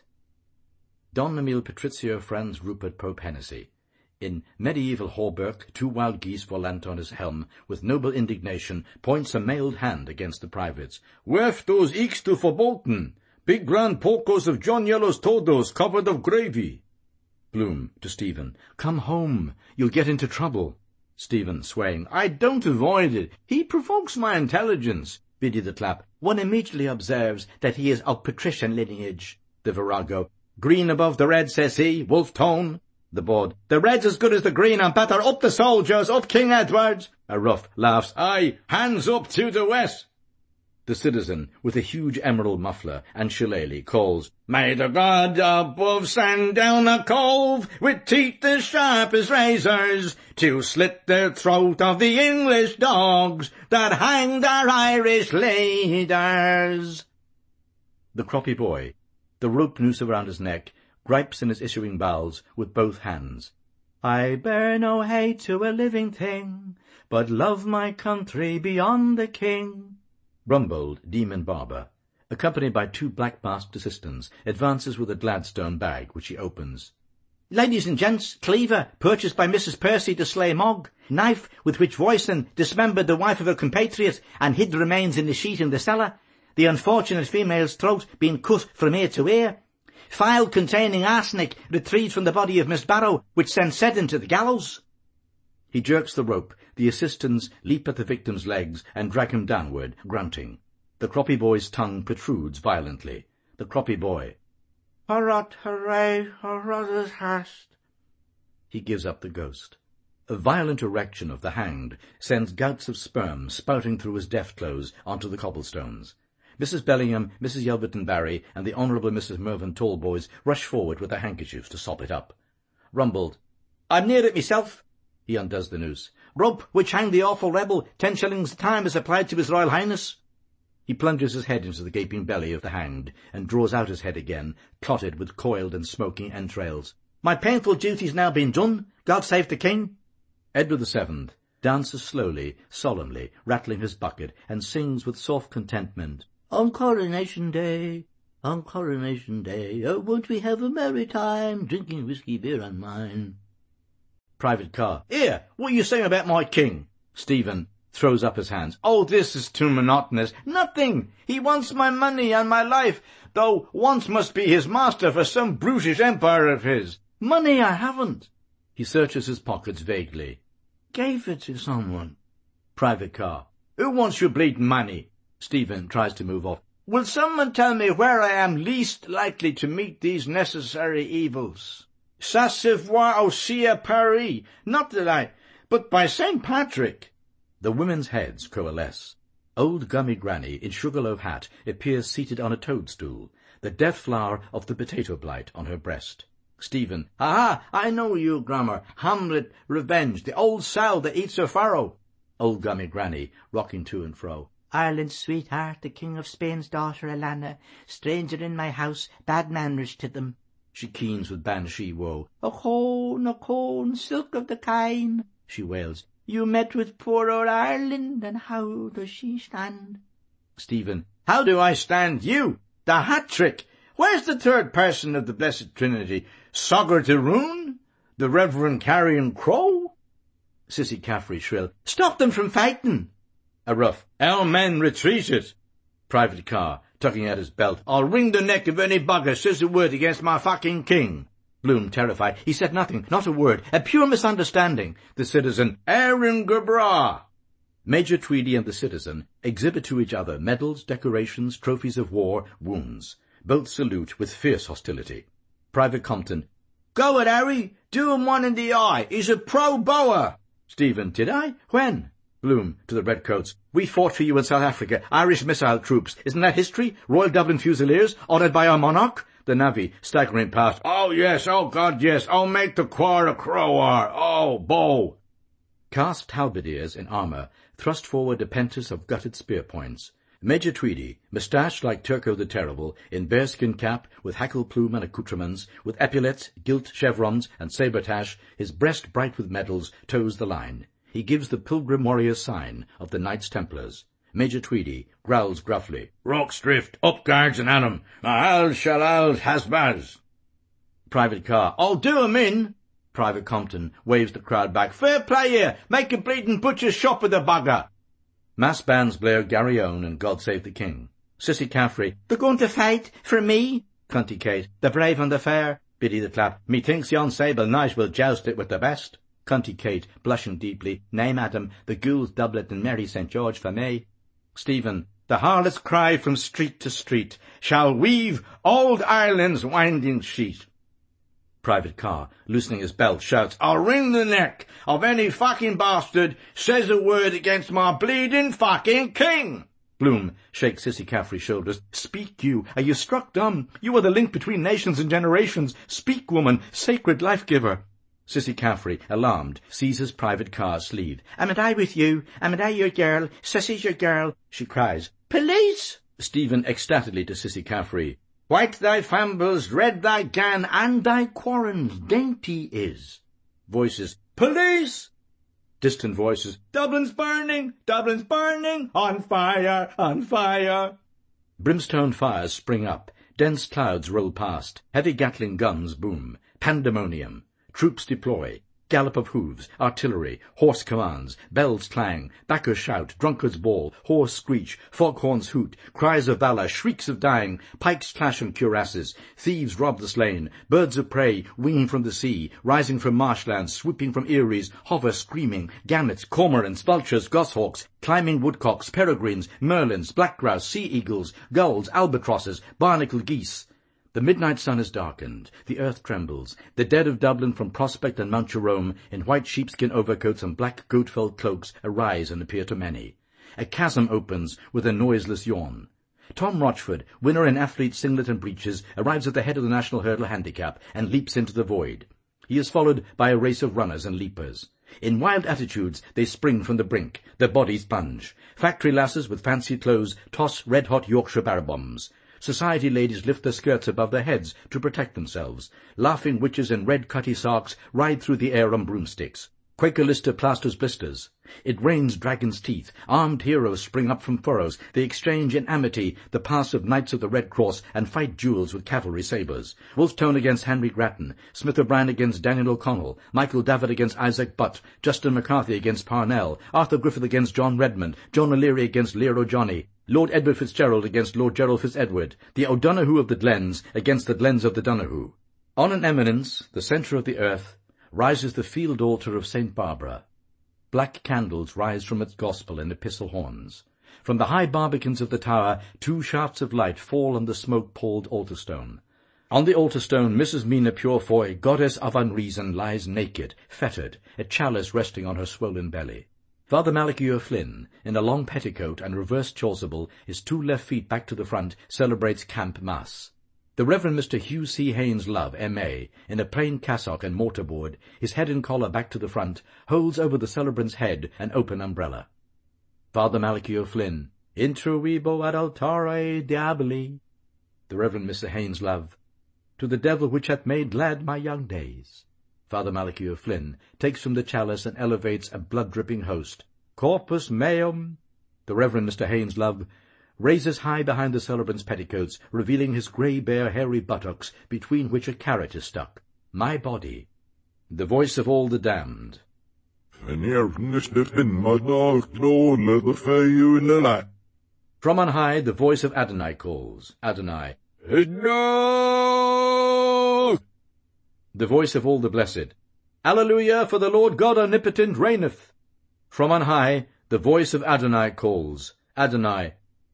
Don Emile Patrizio Franz Rupert Pope Hennessy. In medieval hauberk, two wild geese volant on his helm, with noble indignation, points a mailed hand against the privates. Werf those eeks to verboten. Big grand porcos of John Yellow's todos covered of gravy. Bloom to Stephen, come home. You'll get into trouble. Stephen, swaying, I don't avoid it. He provokes my intelligence. Biddy the Clap, one immediately observes that he is of patrician lineage. The virago, green above the red, says he, wolf tone. The Bawd, the red's as good as the green and better. Up the soldiers, up King Edward. A Rough laughs, aye, hands up to the west. The Citizen, with a huge emerald muffler and shillelagh, calls, May the God above send down a cove with teeth as sharp as razors to slit the throat of the English dogs that hanged our Irish leaders. The Croppy Boy, the rope noose around his neck, gripes in his issuing bowels with both hands. I bear no hate to a living thing, but love my country beyond the king. Rumbold, Demon Barber, accompanied by two black-masked assistants, advances with a Gladstone bag, which he opens. Ladies and gents, cleaver, purchased by Missus Percy to slay Mogg. Knife, with which Royston dismembered the wife of a compatriot and hid the remains in the sheet in the cellar. The unfortunate female's throat being cut from ear to ear. Phial containing arsenic retrieved from the body of Miss Barrow, which sent Seddon to the gallows. He jerks the rope. The assistants leap at the victim's legs and drag him downward, grunting. The Croppy Boy's tongue protrudes violently. The Croppy Boy, Hurrah, hooray, hurrah's hast. He gives up the ghost. A violent erection of the hanged sends gouts of sperm spouting through his death clothes onto the cobblestones. Missus Bellingham, Missus Yelverton Barry, and the Honourable Missus Mervyn Tallboys rush forward with their handkerchiefs to sop it up. Rumbold, I'm near it myself. He undoes the noose. Rope which hanged the awful rebel, ten shillings a time is applied to his Royal Highness. He plunges his head into the gaping belly of the hanged, and draws out his head again, clotted with coiled and smoking entrails. My painful duty's now been done. God save the King. Edward the Seventh dances slowly, solemnly, rattling his bucket, and sings with soft contentment. On Coronation Day, on Coronation Day, oh, won't we have a merry time, drinking whiskey, beer, and wine. Private Carr. Here, what are you saying about my king? Stephen throws up his hands. Oh, this is too monotonous. Nothing. He wants my money and my life, though once must be his master for some brutish empire of his. Money I haven't. He searches his pockets vaguely. Gave it to someone. Private Carr. Who wants your bleeding money? Stephen tries to move off. Will someone tell me where I am least likely to meet these necessary evils? Ça se voit aussi à Paris. Not that I... But by Saint Patrick... The women's heads coalesce. Old Gummy Granny in sugarloaf hat appears seated on a toadstool, the death flower of the potato blight on her breast. Stephen. Ha ha! I know you, Grammar. Hamlet, revenge, the old sow that eats her farrow. Old Gummy Granny, rocking to and fro. Ireland's sweetheart, the King of Spain's daughter, Alana, stranger in my house, bad manners to them. She keens with banshee woe. O cone, o cone, silk of the kine, she wails. You met with poor old Ireland, and how does she stand? Stephen. How do I stand you? The hat trick! Where's the third person of the Blessed Trinity? Sogger de Roon? The Reverend Carrion Crow? Sissy Caffrey shrill. Stop them from fighting! A rough. Our men retreated. Private Carr, tugging at his belt. I'll wring the neck of any bugger says a word against my fucking king. Bloom, terrified. He said nothing, not a word. A pure misunderstanding. The citizen. Aaron Gerbra. Major Tweedy and the citizen exhibit to each other medals, decorations, trophies of war, wounds. Both salute with fierce hostility. Private Compton. Go it, Harry. Do him one in the eye. He's a pro-Boer. Stephen. Did I? When? Bloom, to the redcoats. We fought for you in South Africa. Irish missile troops. Isn't that history? Royal Dublin Fusiliers, honoured by our monarch? The navvy, staggering past. Oh, yes, oh, God, yes. Oh, make the choir a crowar. Oh, bow. Cast halberdiers in armour thrust forward a pentus of gutted spear points. Major Tweedy, moustached like Turco the Terrible, in bearskin cap, with hackle plume and accoutrements, with epaulets, gilt chevrons, and sabre-tache, his breast bright with medals, toes the line. He gives the pilgrim warrior's sign of the Knights Templars. Major Tweedy growls gruffly. Rocks drift, up guards and at 'em. Al shalal hasbaz. Private Carr. I'll do 'em in. Private Compton waves the crowd back. Fair play here. Make a bleeding butcher's shop with the bugger. Mass bands blare Gary Owen and God Save the King. Sissy Caffrey. They're going to fight for me. Cunty Kate. The brave and the fair. Biddy the Clap. Methinks yon sable knight will joust it with the best. Cunty Kate, blushing deeply. Nay, madam, the gules doublet and merry Saint George for me. Stephen. The harlot's cry from street to street shall weave old Ireland's winding sheet. Private Carr, loosening his belt, shouts, I'll wring the neck of any fucking bastard says a word against my bleeding fucking king. Bloom shakes Sissy Caffrey's shoulders. Speak, you. Are you struck dumb? You are the link between nations and generations. Speak, woman, sacred life-giver. Sissy Caffrey, alarmed, seizes Private Carr's sleeve. Amn't I with you? Amn't I your girl? Sissy's your girl, she cries. Police! Stephen ecstatically to Sissy Caffrey. White thy fambles, red thy gan, and thy quarrons dainty is. Voices. Police! Distant voices. Dublin's burning! Dublin's burning! On fire! On fire! Brimstone fires spring up. Dense clouds roll past. Heavy Gatling guns boom. Pandemonium. Troops deploy. Gallop of hooves, artillery, hoarse commands, bells clang, backers shout, drunkards bawl, hoarse screech, foghorns hoot, cries of valour, shrieks of dying, pikes clash and cuirasses, thieves rob the slain, birds of prey wing from the sea, rising from marshlands, swooping from eyries, hover screaming, gannets, cormorants, vultures, goshawks, climbing woodcocks, peregrines, merlins, black grouse, sea eagles, gulls, albatrosses, barnacle geese. The midnight sun is darkened, the earth trembles, the dead of Dublin from Prospect and Mount Jerome in white sheepskin overcoats and black goat-fell cloaks arise and appear to many. A chasm opens with a noiseless yawn. Tom Rochford, winner in athlete singlet and breeches, arrives at the head of the national hurdle handicap and leaps into the void. He is followed by a race of runners and leapers. In wild attitudes they spring from the brink, their bodies plunge. Factory lasses with fancy clothes toss red-hot Yorkshire barrel-bombs. Society ladies lift their skirts above their heads to protect themselves. Laughing witches in red cutty socks ride through the air on broomsticks. Quaker Lister plasters blisters. It rains dragon's teeth. Armed heroes spring up from furrows. They exchange in amity the pass of Knights of the Red Cross and fight duels with cavalry sabres. Wolfetone against Henry Grattan. Smith O'Brien against Daniel O'Connell. Michael Davitt against Isaac Butt. Justin McCarthy against Parnell. Arthur Griffith against John Redmond. John O'Leary against Lear O'Johnny. Lord Edward Fitzgerald against Lord Gerald Fitzedward. The O'Donoghue of the Glens against the Glens of the Donoghue. On an eminence, the centre of the earth, rises the field altar of Saint Barbara. Black candles rise from its gospel and epistle horns. From the high barbicans of the tower, two shafts of light fall on the smoke-palled altar stone. On the altar stone, Missus Mina Purefoy, goddess of unreason, lies naked, fettered, a chalice resting on her swollen belly. Father Malachi O'Flynn, in a long petticoat and reversed chasuble, his two left feet back to the front, celebrates camp mass. The Reverend Mister Hugh C. Haynes Love, M A, in a plain cassock and mortarboard, his head and collar back to the front, holds over the celebrant's head an open umbrella. Father Malachi O'Flynn, Intruibo ad altare diaboli. The Reverend Mister Haynes Love, to the devil which hath made glad my young days. Father Malachi O'Flynn takes from the chalice and elevates a blood-dripping host. Corpus meum. The Reverend Mister Haynes Love raises high behind the celebrant's petticoats, revealing his grey, bare, hairy buttocks, between which a carrot is stuck. My body. The voice of all the damned. From on high, the voice of Adonai calls. Adonai. No! The voice of all the blessed. Alleluia, for the Lord God omnipotent reigneth. From on high, the voice of Adonai calls. Adonai.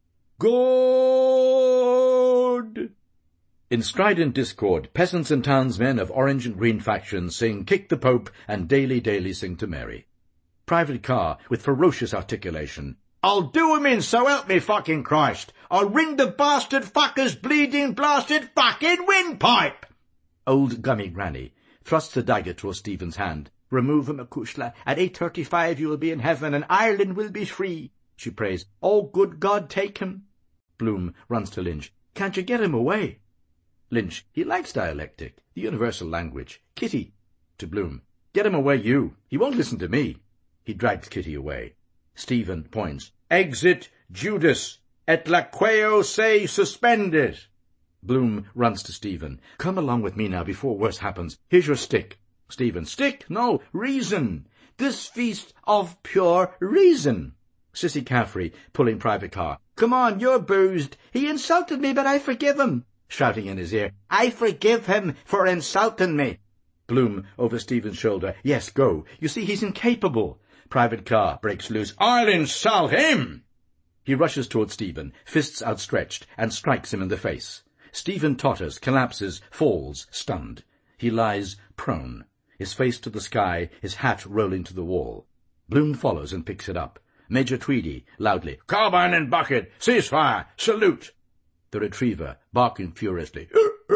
God! In strident discord, peasants and townsmen of orange and green factions sing Kick the Pope and Daily Daily Sing to Mary. Private Carr, with ferocious articulation. I'll do him in, so help me fucking Christ. I'll ring the bastard fucker's bleeding blasted fucking windpipe. Old Gummy Granny thrusts a dagger towards Stephen's hand. Remove him, Akushla. At eight thirty-five you will be in heaven and Ireland will be free. She prays. Oh, good God, take him. Bloom runs to Lynch. Can't you get him away? Lynch. He likes dialectic, the universal language. Kitty. To Bloom. Get him away, you. He won't listen to me. He drags Kitty away. Stephen points. Exit Judas. Et laqueo se suspended. Bloom runs to Stephen. Come along with me now before worse happens. Here's your stick. Stephen. Stick? No, reason. This feast of pure reason. Sissy Caffrey, pulling Private Carr. Come on, you're boozed. He insulted me, but I forgive him. Shouting in his ear. I forgive him for insulting me. Bloom, over Stephen's shoulder. Yes, go. You see, he's incapable. Private Carr breaks loose. I'll insult him. He rushes towards Stephen, fists outstretched, and strikes him in the face. Stephen totters, collapses, falls, stunned. He lies prone, his face to the sky, his hat rolling to the wall. Bloom follows and picks it up. Major Tweedy, loudly, Carbine and bucket, ceasefire, salute. The retriever, barking furiously.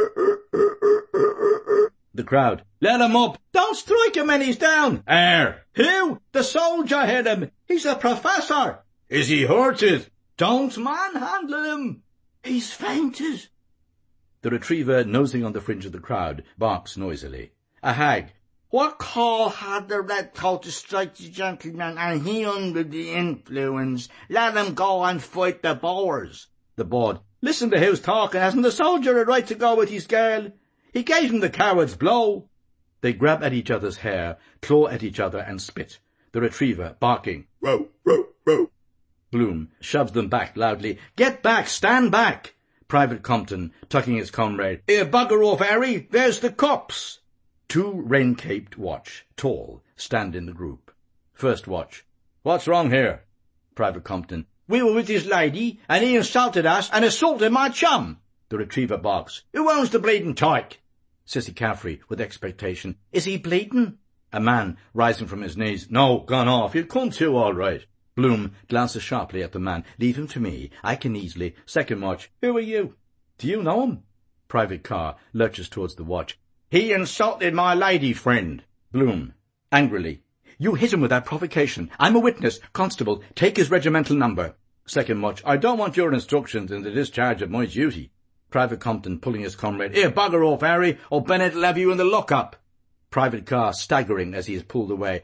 The crowd, let him up, don't strike him when he's down. Air. Who? The soldier hit him. He's a professor. Is he hurted? Don't manhandle him. He's fainted. The retriever, nosing on the fringe of the crowd, barks noisily. A hag. What call had the red coat to strike the gentleman, and he under the influence? Let him go and fight the Boers. The bawd. Listen to who's talking. Hasn't the soldier a right to go with his girl? He gave him the coward's blow. They grab at each other's hair, claw at each other, and spit. The retriever, barking. Row, row, row. Bloom shoves them back loudly. Get back, stand back. Private Compton, tucking his comrade. Here, bugger off, Harry. There's the cops. Two rain-caped watch, tall, stand in the group. First watch. What's wrong here? Private Compton. We were with his lady, and he insulted us and assaulted my chum. The retriever barks. Who owns the bleeding tyke? Sissy Caffrey, with expectation. Is he bleeding? A man, rising from his knees. No, gone off. He'll come to all right. Bloom glances sharply at the man. Leave him to me. I can easily. Second watch. Who are you? Do you know him? Private Carr lurches towards the watch. He insulted my lady friend. Bloom, angrily. You hit him without provocation. I'm a witness. Constable, take his regimental number. Second watch. I don't want your instructions in the discharge of my duty. Private Compton, pulling his comrade. Here, bugger off, Harry, or Bennett will have you in the lock-up. Private Carr, staggering as he is pulled away.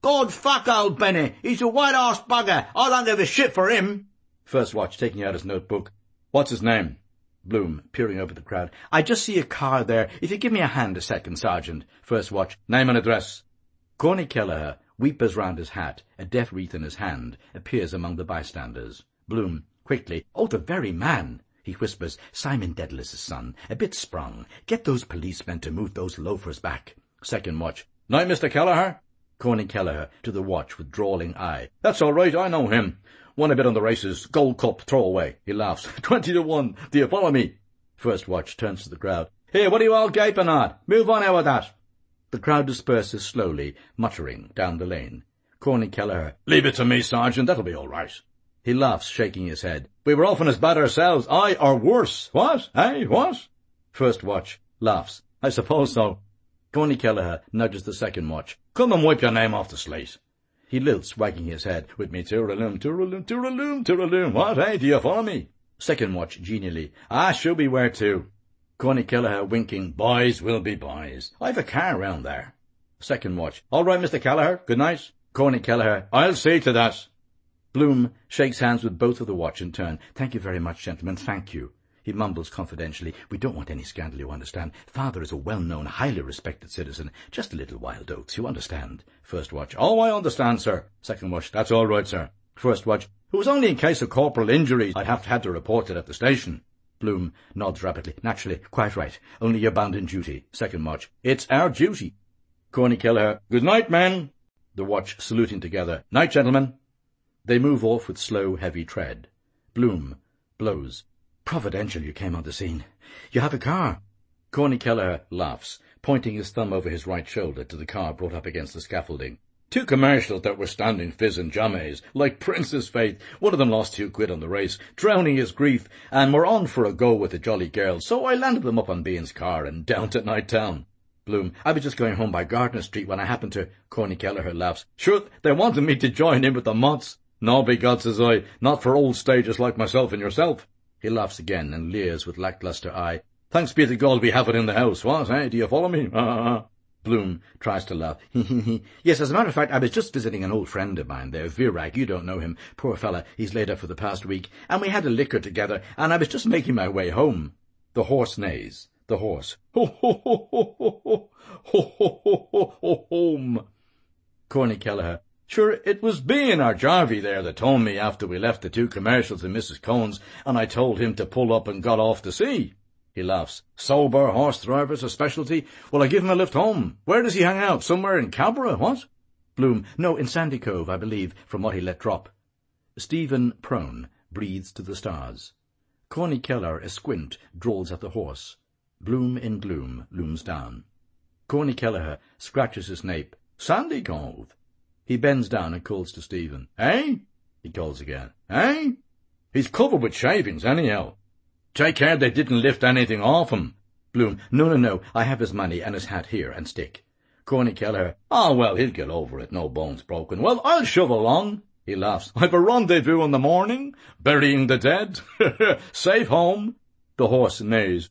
God fuck old Benny. He's a white-arse bugger. I don't give a shit for him. First watch, taking out his notebook. What's his name? Bloom, peering over the crowd. I just see a car there. If you give me a hand a second, Sergeant. First watch. Name and address. Corny Kelleher, weepers round his hat, a death wreath in his hand, appears among the bystanders. Bloom, quickly. Oh, the very man. He whispers, Simon Dedalus' son, a bit sprung. Get those policemen to move those loafers back. Second watch. Night, Mister Kelleher. Corny Kelleher, to the watch with drawling eye. That's all right, I know him. Won a bit on the races. Gold Cup, throwaway. He laughs. Twenty to one. Do you follow me? First watch turns to the crowd. Here, what are you all gaping at? Move on out of that. The crowd disperses slowly, muttering, down the lane. Corny Kelleher. Leave it to me, Sergeant. That'll be all right. He laughs, shaking his head. We were often as bad ourselves. Aye, or worse. What? Eh, what? First watch. Laughs. I suppose so. Corny Kelleher nudges the second watch. Come and wipe your name off the slate. He lilts, wagging his head. With me, tooraloom, tooraloom, tooraloom, tooraloom. What, eh? Do you follow me? Second watch, genially. Ah, should be where to. Corny Kelleher, winking. Boys will be boys. I've a car round there. Second watch. All right, Mister Kelleher. Good night. Corny Kelleher. I'll see to that. Bloom shakes hands with both of the watch in turn. Thank you very much, gentlemen. Thank you. He mumbles confidentially. We don't want any scandal, you understand. Father is a well-known, highly respected citizen. Just a little wild oats, you understand. First watch. Oh, I understand, sir. Second watch. That's all right, sir. First watch. It was only in case of corporal injury I'd have had to report it at the station. Bloom nods rapidly. Naturally. Quite right. Only you're bound in duty. Second watch. It's our duty. Corny Kelleher. Good night, men. The watch saluting together. Night, gentlemen. They move off with slow, heavy tread. Bloom blows. Providential you came on the scene. You have a car. Corny Kelleher laughs, pointing his thumb over his right shoulder to the car brought up against the scaffolding. Two commercials that were standing fizz and jammies, like Prince's Faith. One of them lost two quid on the race, drowning his grief, and were on for a go with the jolly girl, so I landed them up on Bean's car and down to Night Town. Bloom. I was just going home by Gardner Street when I happened to... Corny Kelleher laughs. Sure, they wanted me to join in with the Mots. No, by God, says I, not for old stagers like myself and yourself. He laughs again and leers with lacklustre eye. Thanks be to God we have it in the house, what, eh? Do you follow me? Ah. Bloom tries to laugh. Yes, as a matter of fact, I was just visiting an old friend of mine there, Virag. You don't know him. Poor fella, he's laid up for the past week. And we had a liquor together, and I was just making my way home. The horse neighs. The horse. Ho, ho, ho, ho, ho, ho, ho, ho, ho, ho, ho, home. Corny Kelleher. Sure, it was being our Jarvey there that told me after we left the two commercials in Missus Cohen's, and I told him to pull up and got off to sea. He laughs. Sober horse drivers a specialty? Well, I give him a lift home. Where does he hang out? Somewhere in Cabra, what? Bloom. No, in Sandy Cove, I believe, from what he let drop. Stephen, prone, breathes to the stars. Corny Kelleher, a squint, drawls at the horse. Bloom in gloom looms down. Corny Kelleher scratches his nape. Sandy Cove. He bends down and calls to Stephen. Eh? He calls again. Eh? He's covered with shavings, anyhow. Take care they didn't lift anything off him. Bloom. No, no, no. I have his money and his hat here and stick. Corny Kelleher. Ah, oh, well, he'll get over it. No bones broken. Well, I'll shove along. He laughs. I've a rendezvous in the morning. Burying the dead. Safe home. The horse neighs.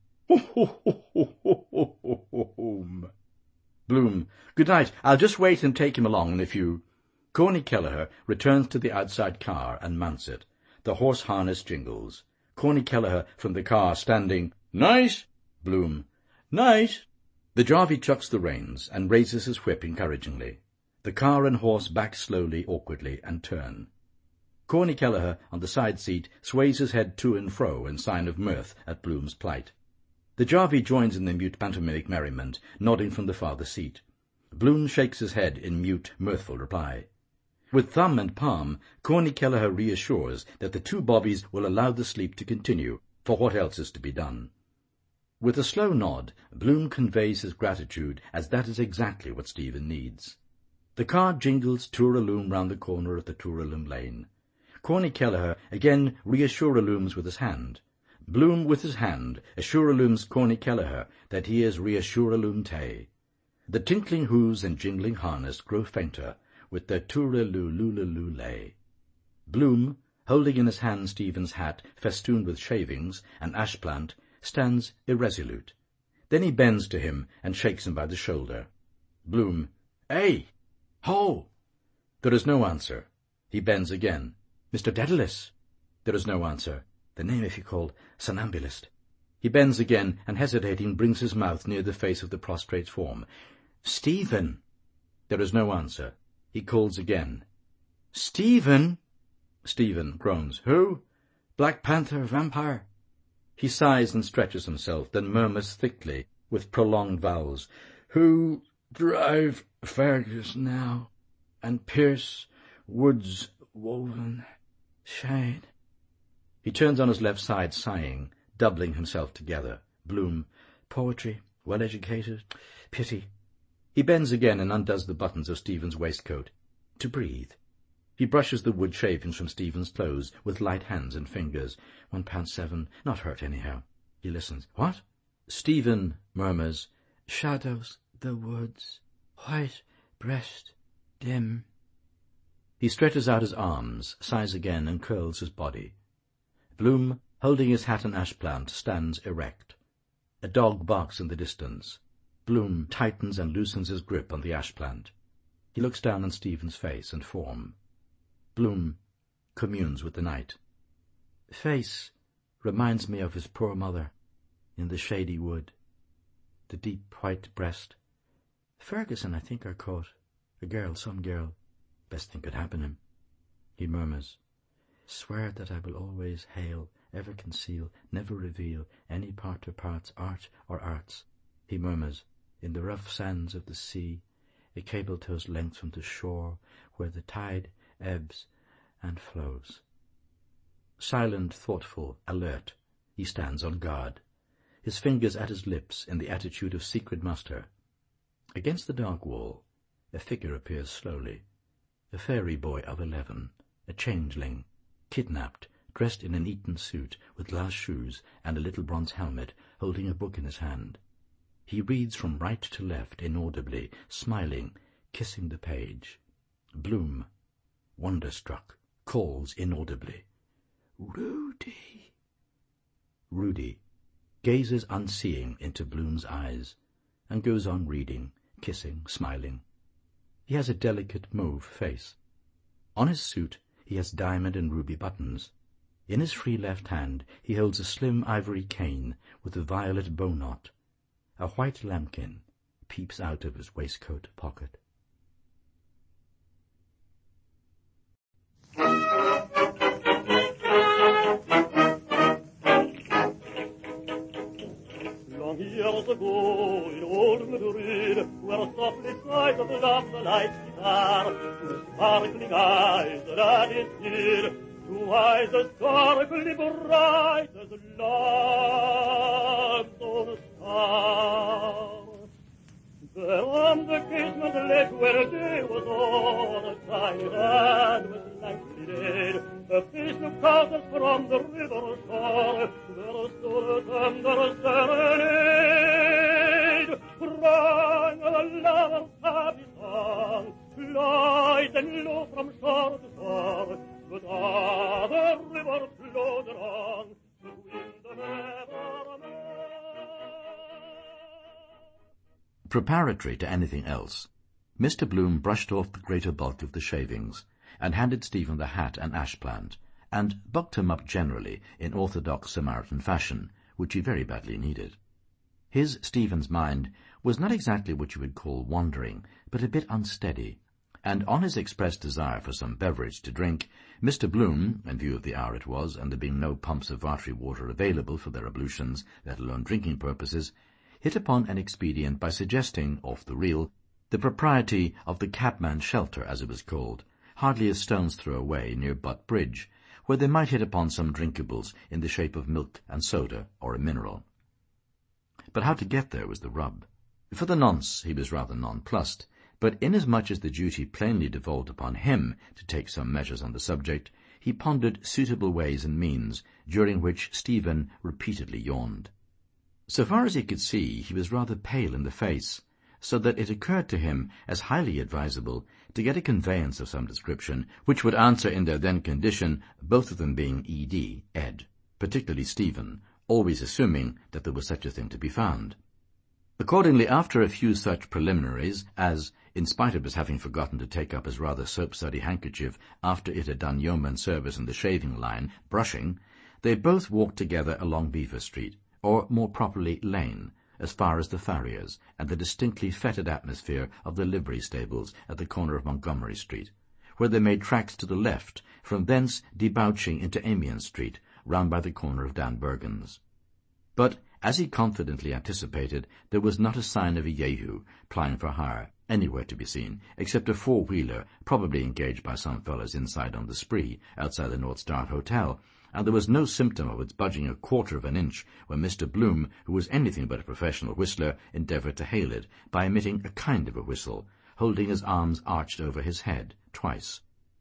Bloom. Good night. I'll just wait and take him along in a few. Corny Kelleher returns to the outside car and mounts it. The horse harness jingles. Corny Kelleher from the car standing. Night. Bloom. Night. The Jarvey chucks the reins and raises his whip encouragingly. The car and horse back slowly, awkwardly, and turn. Corny Kelleher, on the side seat, sways his head to and fro in sign of mirth at Bloom's plight. The Jarvey joins in the mute pantomimic merriment, nodding from the farther seat. Bloom shakes his head in mute, mirthful reply. With thumb and palm, Corny Kelleher reassures that the two bobbies will allow the sleep to continue, for what else is to be done? With a slow nod, Bloom conveys his gratitude, as that is exactly what Stephen needs. The car jingles tooraloom round the corner of the tooraloom lane. Corny Kelleher again reassuralooms with his hand. Bloom with his hand assuralooms Corny Kelleher that he is reassuraloom tay. The tinkling hoofs and jingling harness grow fainter with their tooraloo-loo-loo-lay. Bloom, holding in his hand Stephen's hat festooned with shavings, an ash plant, stands irresolute. Then he bends to him and shakes him by the shoulder. Bloom. Hey! Ho! There is no answer. He bends again. Mister Dedalus. There is no answer. The name, if you called, somnambulist. He bends again, and hesitating brings his mouth near the face of the prostrate form. Stephen. There is no answer. He calls again. Stephen. Stephen groans. Who? Black Panther, vampire. He sighs and stretches himself, then murmurs thickly, with prolonged vowels, Who drive Fergus now, and pierce woods woven shade. He turns on his left side, sighing, doubling himself together. Bloom. Poetry, well-educated, pity. He bends again and undoes the buttons of Stephen's waistcoat. To breathe. He brushes the wood shavings from Stephen's clothes with light hands and fingers. One pound seven, not hurt anyhow. He listens. What? Stephen murmurs, Shadows, the woods, white breast, dim. He stretches out his arms, sighs again, and curls his body. Bloom, holding his hat and ash plant, stands erect. A dog barks in the distance. Bloom tightens and loosens his grip on the ash plant. He looks down on Stephen's face and form. Bloom communes with the night. Face reminds me of his poor mother in the shady wood. The deep white breast. Ferguson, I think, are caught. A girl, some girl. Best thing could happen him. He murmurs, Swear that I will always hail, ever conceal, never reveal any part or parts, art or arts. He murmurs, In the rough sands of the sea, a cable tow's length from the shore, where the tide ebbs and flows. Silent, thoughtful, alert, he stands on guard, his fingers at his lips in the attitude of secret muster. Against the dark wall, a figure appears slowly, a fairy boy of eleven, a changeling, kidnapped, dressed in an Eton suit, with glass shoes and a little bronze helmet, holding a book in his hand. He reads from right to left inaudibly, smiling, kissing the page. Bloom, wonderstruck, calls inaudibly, Rudy. Rudy gazes unseeing into Bloom's eyes, and goes on reading, kissing, smiling. He has a delicate mauve face. On his suit he has diamond and ruby buttons. In his free left hand he holds a slim ivory cane with a violet bow knot. A white lambkin peeps out of his waistcoat pocket. Long years ago in old Madrid, where softly sighed the love the light guitar, with sparkling eyes that it did, two eyes as sparkly bright as lamps on a star. There on the casement lake where day was on a tide and was blankly laid, a face of countess from the river shore, there stood a tender serenade, rang a lover's happy song, light and low from shore to shore, but ah, the river flowed along, the wind never met. Preparatory to anything else, Mister Bloom brushed off the greater bulk of the shavings, and handed Stephen the hat and ash plant, and bucked him up generally in orthodox Samaritan fashion, which he very badly needed. His, Stephen's, mind was not exactly what you would call wandering, but a bit unsteady, and on his expressed desire for some beverage to drink, Mister Bloom, in view of the hour it was, and there being no pumps of Vartry water available for their ablutions, let alone drinking purposes, hit upon an expedient by suggesting, off the reel, the propriety of the cabman's shelter, as it was called, hardly a stone's throw away near Butt Bridge, where they might hit upon some drinkables in the shape of milk and soda or a mineral. But how to get there was the rub. For the nonce he was rather nonplussed, but inasmuch as the duty plainly devolved upon him to take some measures on the subject, he pondered suitable ways and means, during which Stephen repeatedly yawned. So far as he could see, he was rather pale in the face, so that it occurred to him as highly advisable to get a conveyance of some description which would answer in their then condition, both of them being E D, Ed, particularly Stephen, always assuming that there was such a thing to be found. Accordingly, after a few such preliminaries, as, in spite of his having forgotten to take up his rather soap-suddy handkerchief after it had done yeoman service in the shaving line, brushing, they both walked together along Beaver Street, or more properly Lane, as far as the farrier's and the distinctly fetid atmosphere of the livery stables at the corner of Montgomery Street, where they made tracks to the left, from thence debouching into Amiens Street, round by the corner of Dan Bergen's. But, as he confidently anticipated, there was not a sign of a Jehu plying for hire anywhere to be seen, except a four-wheeler, probably engaged by some fellows inside on the spree, outside the North Star Hotel, and there was no symptom of its budging a quarter of an inch when Mister Bloom, who was anything but a professional whistler, endeavoured to hail it by emitting a kind of a whistle, holding his arms arched over his head, twice.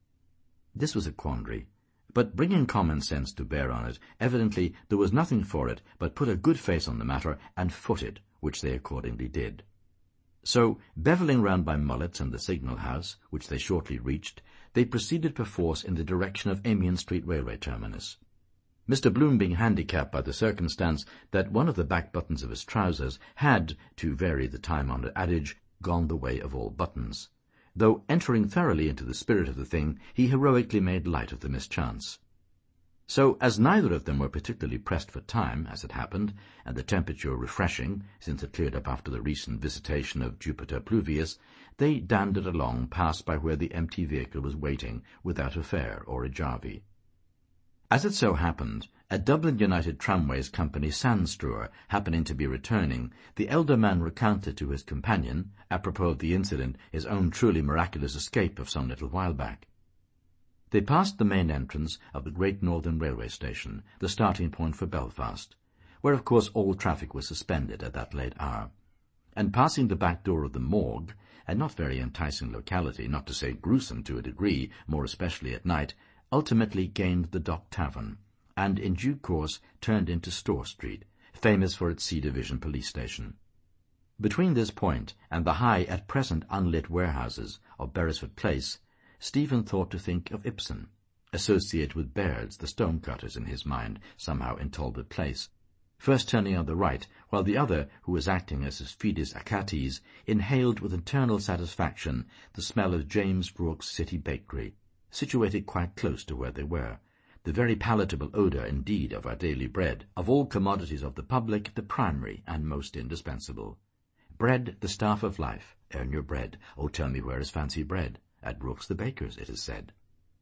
This was a quandary, but bringing common sense to bear on it, evidently there was nothing for it but put a good face on the matter and foot it, which they accordingly did. So, bevelling round by Mullet's and the signal-house, which they shortly reached, they proceeded perforce in the direction of Amiens Street railway terminus. Mister Bloom being handicapped by the circumstance that one of the back buttons of his trousers had, to vary the time-honoured adage, gone the way of all buttons. Though entering thoroughly into the spirit of the thing, he heroically made light of the mischance. So, as neither of them were particularly pressed for time, as it happened, and the temperature refreshing, since it cleared up after the recent visitation of Jupiter Pluvius, they dandered along past by where the empty vehicle was waiting, without a fare or a jarvey. As it so happened, a Dublin United Tramways Company sandstrewer happening to be returning, the elder man recounted to his companion, apropos of the incident, his own truly miraculous escape of some little while back. They passed the main entrance of the Great Northern Railway Station, the starting point for Belfast, where of course all traffic was suspended at that late hour, and passing the back door of the Morgue, a not very enticing locality, not to say gruesome to a degree, more especially at night, ultimately gained the Dock Tavern, and in due course turned into Store Street, famous for its C Division police station. Between this point and the high, at present unlit warehouses of Beresford Place, Stephen thought to think of Ibsen, associated with Baird's, the stonecutters, in his mind, somehow in Talbot Place, first turning on the right, while the other, who was acting as his Fides Achates, inhaled with internal satisfaction the smell of James Brooks' City Bakery, situated quite close to where they were, the very palatable odour, indeed, of our daily bread, of all commodities of the public, the primary and most indispensable. Bread, the staff of life, earn your bread, oh tell me where is fancy bread, at Brooks the baker's, it is said.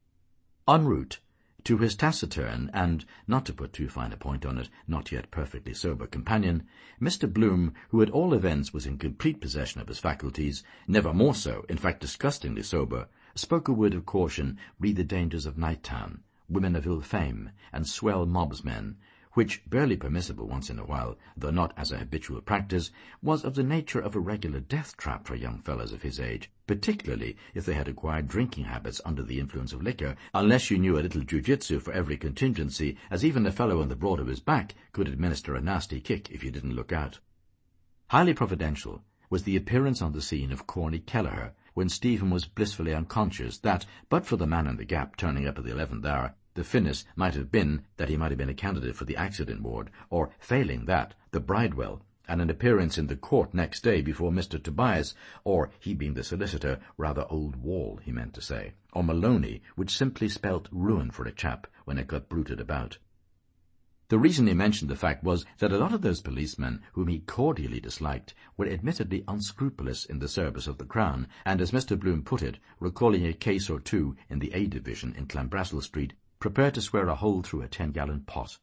En route, to his taciturn and, not to put too fine a point on it, not yet perfectly sober companion, Mister Bloom, who at all events was in complete possession of his faculties, never more so, in fact disgustingly sober, spoke a word of caution re the dangers of Night-Town, women of ill fame, and swell mobsmen, which, barely permissible once in a while, though not as a habitual practice, was of the nature of a regular death-trap for young fellows of his age, particularly if they had acquired drinking habits under the influence of liquor, unless you knew a little jiu-jitsu for every contingency, as even a fellow on the broad of his back could administer a nasty kick if you didn't look out. Highly providential was the appearance on the scene of Corny Kelleher, when Stephen was blissfully unconscious that, but for the man in the gap turning up at the eleventh hour, the finis might have been that he might have been a candidate for the accident ward, or, failing that, the Bridewell, and an appearance in the court next day before Mister Tobias, or, he being the solicitor, rather Old Wall, he meant to say, or Maloney, which simply spelt ruin for a chap when it got bruited about. The reason he mentioned the fact was that a lot of those policemen whom he cordially disliked were admittedly unscrupulous in the service of the Crown, and, as Mister Bloom put it, recalling a case or two in the A Division in Clanbrassil Street, prepared to swear a hole through a ten-gallon pot.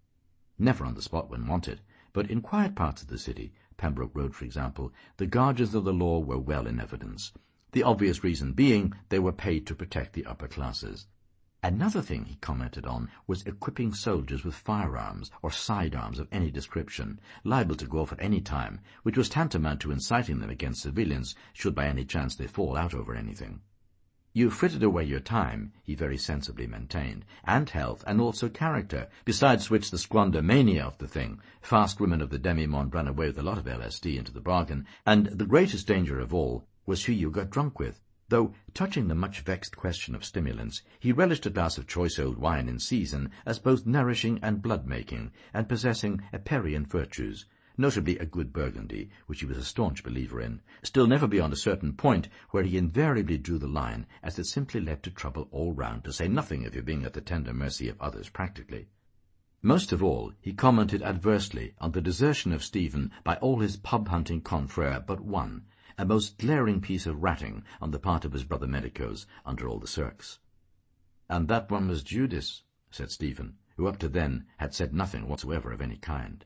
Never on the spot when wanted, but in quiet parts of the city, Pembroke Road for example, the guardians of the law were well in evidence, the obvious reason being they were paid to protect the upper classes. Another thing he commented on was equipping soldiers with firearms or sidearms of any description, liable to go off at any time, which was tantamount to inciting them against civilians should by any chance they fall out over anything. You frittered away your time, he very sensibly maintained, and health, and also character, besides which the squander mania of the thing, fast women of the demi-monde ran away with a lot of L S D into the bargain, and the greatest danger of all was who you got drunk with, though, touching the much-vexed question of stimulants, he relished a glass of choice old wine in season as both nourishing and blood-making, and possessing Eperrian virtues, notably a good Burgundy, which he was a staunch believer in, still never beyond a certain point where he invariably drew the line, as it simply led to trouble all round, to say nothing of your being at the tender mercy of others practically. Most of all, he commented adversely on the desertion of Stephen by all his pub-hunting confrere but one, a most glaring piece of ratting on the part of his brother medicos under all the circs. "And that one was Judas," said Stephen, who up to then had said nothing whatsoever of any kind.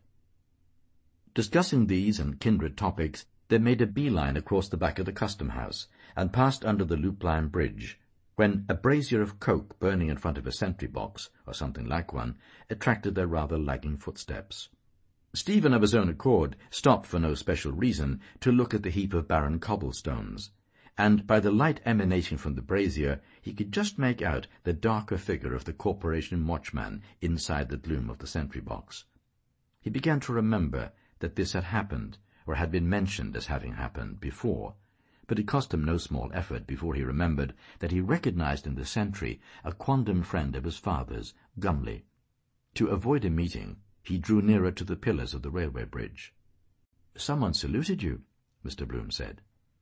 Discussing these and kindred topics, they made a bee-line across the back of the custom-house and passed under the loop-line bridge, when a brazier of coke burning in front of a sentry-box, or something like one, attracted their rather lagging footsteps. Stephen, of his own accord, stopped for no special reason to look at the heap of barren cobblestones, and by the light emanating from the brazier he could just make out the darker figure of the corporation watchman inside the gloom of the sentry-box. He began to remember that this had happened, or had been mentioned as having happened, before, but it cost him no small effort before he remembered that he recognized in the sentry a quondam friend of his father's, Gumley. To avoid a meeting, he drew nearer to the pillars of the railway bridge. "Someone saluted you," Mister Bloom said.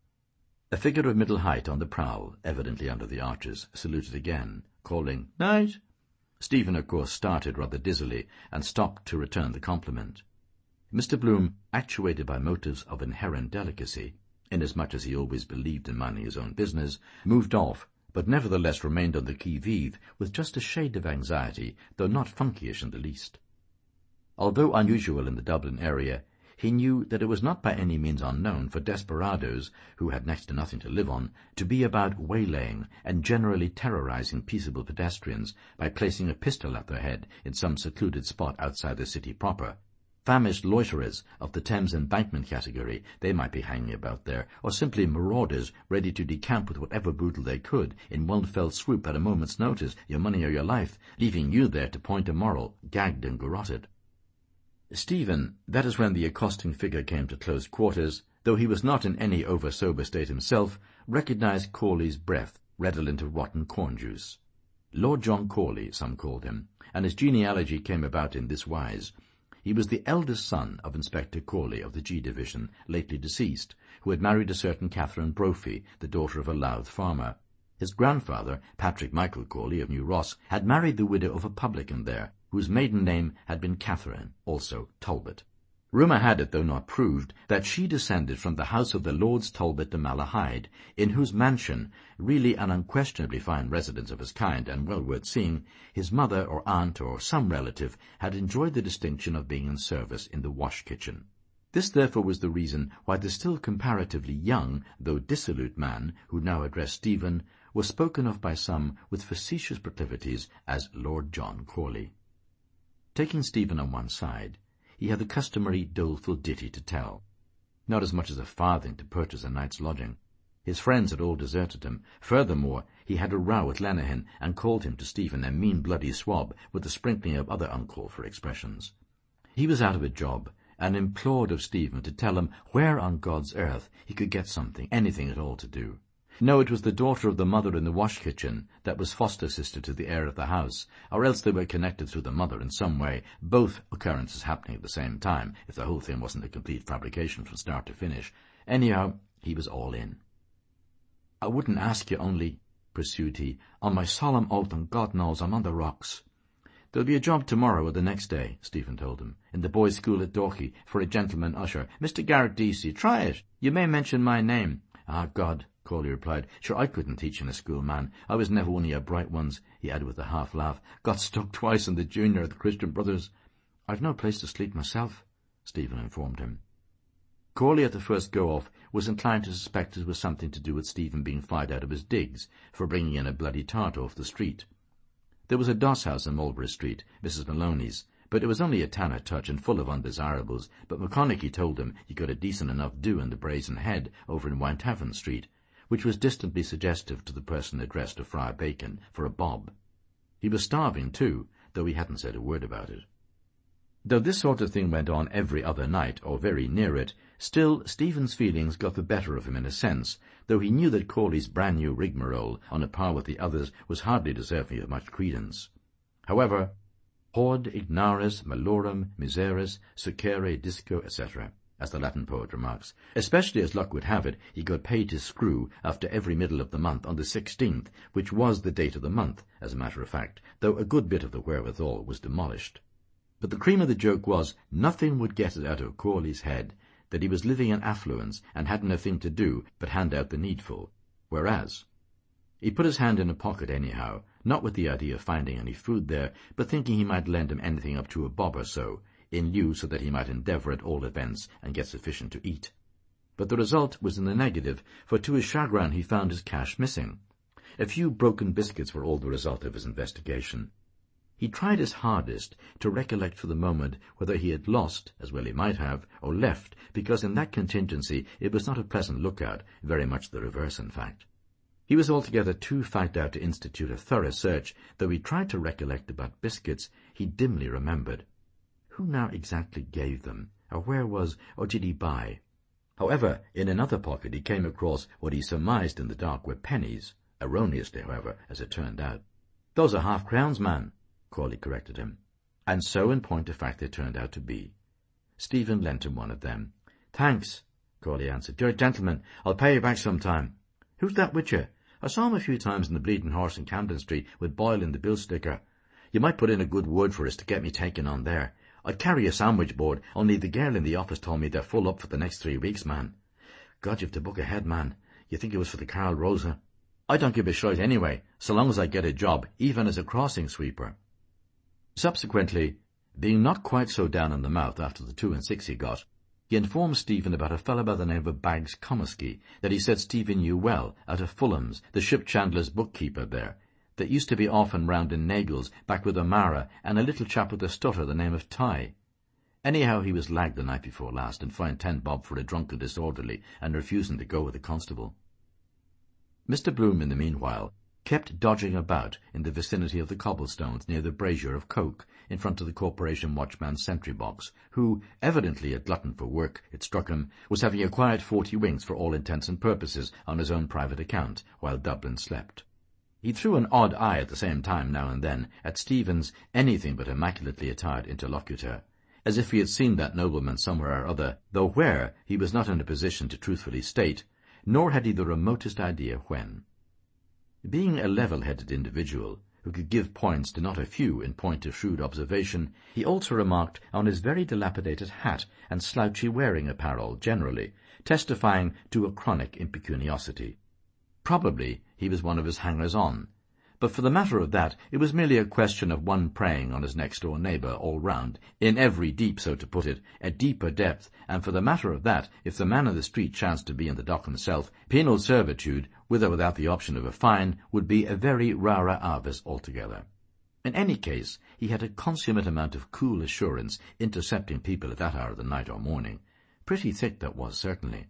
A figure of middle height on the prowl, evidently under the arches, saluted again, calling, "Night!" Stephen, of course, started rather dizzily and stopped to return the compliment. Mister Bloom, actuated by motives of inherent delicacy, inasmuch as he always believed in minding his own business, moved off, but nevertheless remained on the qui-vive with just a shade of anxiety, though not funkyish in the least. Although unusual in the Dublin area, he knew that it was not by any means unknown for desperadoes, who had next to nothing to live on, to be about waylaying and generally terrorizing peaceable pedestrians by placing a pistol at their head in some secluded spot outside the city proper. Famished loiterers of the Thames Embankment category, they might be hanging about there, or simply marauders ready to decamp with whatever bootle they could in one fell swoop at a moment's notice, your money or your life, leaving you there to point a moral, gagged and garroted. Stephen, that is when the accosting figure came to close quarters, though he was not in any over-sober state himself, recognized Corley's breath, redolent of rotten corn-juice. Lord John Corley, some called him, and his genealogy came about in this wise. He was the eldest son of Inspector Corley of the G Division, lately deceased, who had married a certain Catherine Brophy, the daughter of a Louth farmer. His grandfather, Patrick Michael Corley of New Ross, had married the widow of a publican there, whose maiden name had been Catherine, also Talbot. Rumour had it, though not proved, that she descended from the house of the Lords Talbot de Malahide, in whose mansion, really an unquestionably fine residence of his kind and well worth seeing, his mother or aunt or some relative had enjoyed the distinction of being in service in the wash-kitchen. This therefore was the reason why the still comparatively young, though dissolute man, who now addressed Stephen, was spoken of by some with facetious proclivities as Lord John Corley. Taking Stephen on one side, he had the customary doleful ditty to tell. Not as much as a farthing to purchase a night's lodging. His friends had all deserted him. Furthermore, he had a row with Lenihan, and called him to Stephen a mean bloody swab, with a sprinkling of other uncalled for expressions. He was out of a job, and implored of Stephen to tell him where on God's earth he could get something, anything at all to do. No, it was the daughter of the mother in the wash-kitchen that was foster-sister to the heir of the house, or else they were connected through the mother in some way, both occurrences happening at the same time, if the whole thing wasn't a complete fabrication from start to finish. Anyhow, he was all in. "I wouldn't ask you only," pursued he, "on my solemn oath, and God knows I'm on the rocks." "There'll be a job tomorrow or the next day," Stephen told him, "in the boys' school at Dorky, for a gentleman usher, Mister Garrett Deasy. Try it. You may mention my name." "Ah, God," Corley replied. "Sure, I couldn't teach in a school, man. I was never one of your bright ones," he added with a half-laugh. "Got stuck twice in the junior of the Christian Brothers." "I've no place to sleep myself," Stephen informed him. Corley, at the first go-off, was inclined to suspect it was something to do with Stephen being fired out of his digs for bringing in a bloody tart off the street. There was a doss-house in Mulberry Street, Missus Maloney's, but it was only a tanner touch and full of undesirables, but McConaughey told him he got a decent enough do in the Brazen Head over in Wintavern Street, which was distantly suggestive to the person addressed to Friar Bacon for a bob. He was starving, too, though he hadn't said a word about it. Though this sort of thing went on every other night, or very near it, still Stephen's feelings got the better of him in a sense, though he knew that Corley's brand-new rigmarole, on a par with the others, was hardly deserving of much credence. However, Hord ignaris malorum miseris succere disco, et cetera, as the Latin poet remarks. Especially as luck would have it, he got paid his screw after every middle of the month on the sixteenth, which was the date of the month, as a matter of fact, though a good bit of the wherewithal was demolished. But the cream of the joke was, nothing would get it out of Corley's head that he was living in affluence and hadn't a thing to do but hand out the needful, whereas he put his hand in a pocket anyhow, not with the idea of finding any food there, but thinking he might lend him anything up to a bob or so, in lieu so that he might endeavour at all events and get sufficient to eat. But the result was in the negative, for to his chagrin he found his cash missing. A few broken biscuits were all the result of his investigation. He tried his hardest to recollect for the moment whether he had lost, as well he might have, or left, because in that contingency it was not a pleasant lookout, very much the reverse in fact. He was altogether too fagged out to institute a thorough search, though he tried to recollect about biscuits he dimly remembered. Who now exactly gave them, or where was, or did he buy? However, in another pocket he came across what he surmised in the dark were pennies, erroneously, however, as it turned out. "Those are half-crowns, man," Corley corrected him. And so, in point of fact, they turned out to be. Stephen lent him one of them. "Thanks," Corley answered. "You're a gentleman. I'll pay you back some time. Who's that with you? I saw him a few times in the Bleeding Horse in Camden Street with Boyle the bill sticker. You might put in a good word for us to get me taken on there. I'd carry a sandwich board, only the girl in the office told me they're full up for the next three weeks, man. God, you've to book ahead, man. You think it was for the Carl Rosa? I don't give a shite anyway, so long as I get a job, even as a crossing sweeper." Subsequently, being not quite so down in the mouth after the two and six he got, he informed Stephen about a fellow by the name of Baggs Comiskey that he said Stephen knew well, out of Fulham's, the ship chandler's bookkeeper there, that used to be often round in Nagels, back with O'Mara, and a little chap with a stutter the name of Ty. Anyhow, he was lagged the night before last, and fined ten bob for a drunken disorderly, and refusing to go with the constable. Mister Bloom, in the meanwhile, kept dodging about in the vicinity of the cobblestones near the brazier of coke in front of the corporation watchman's sentry box, who, evidently a glutton for work, it struck him, was having acquired forty winks for all intents and purposes on his own private account, while Dublin slept. He threw an odd eye at the same time now and then at Stephen's anything but immaculately attired interlocutor, as if he had seen that nobleman somewhere or other, though where he was not in a position to truthfully state, nor had he the remotest idea when. Being a level-headed individual, who could give points to not a few in point of shrewd observation, he also remarked on his very dilapidated hat and slouchy wearing apparel generally, testifying to a chronic impecuniosity. Probably he was one of his hangers-on, but for the matter of that, it was merely a question of one preying on his next-door neighbour all round, in every deep, so to put it, a deeper depth, and for the matter of that, if the man in the street chanced to be in the dock himself, penal servitude, with or without the option of a fine, would be a very rara avis altogether. In any case, he had a consummate amount of cool assurance intercepting people at that hour of the night or morning. Pretty thick, that was, certainly.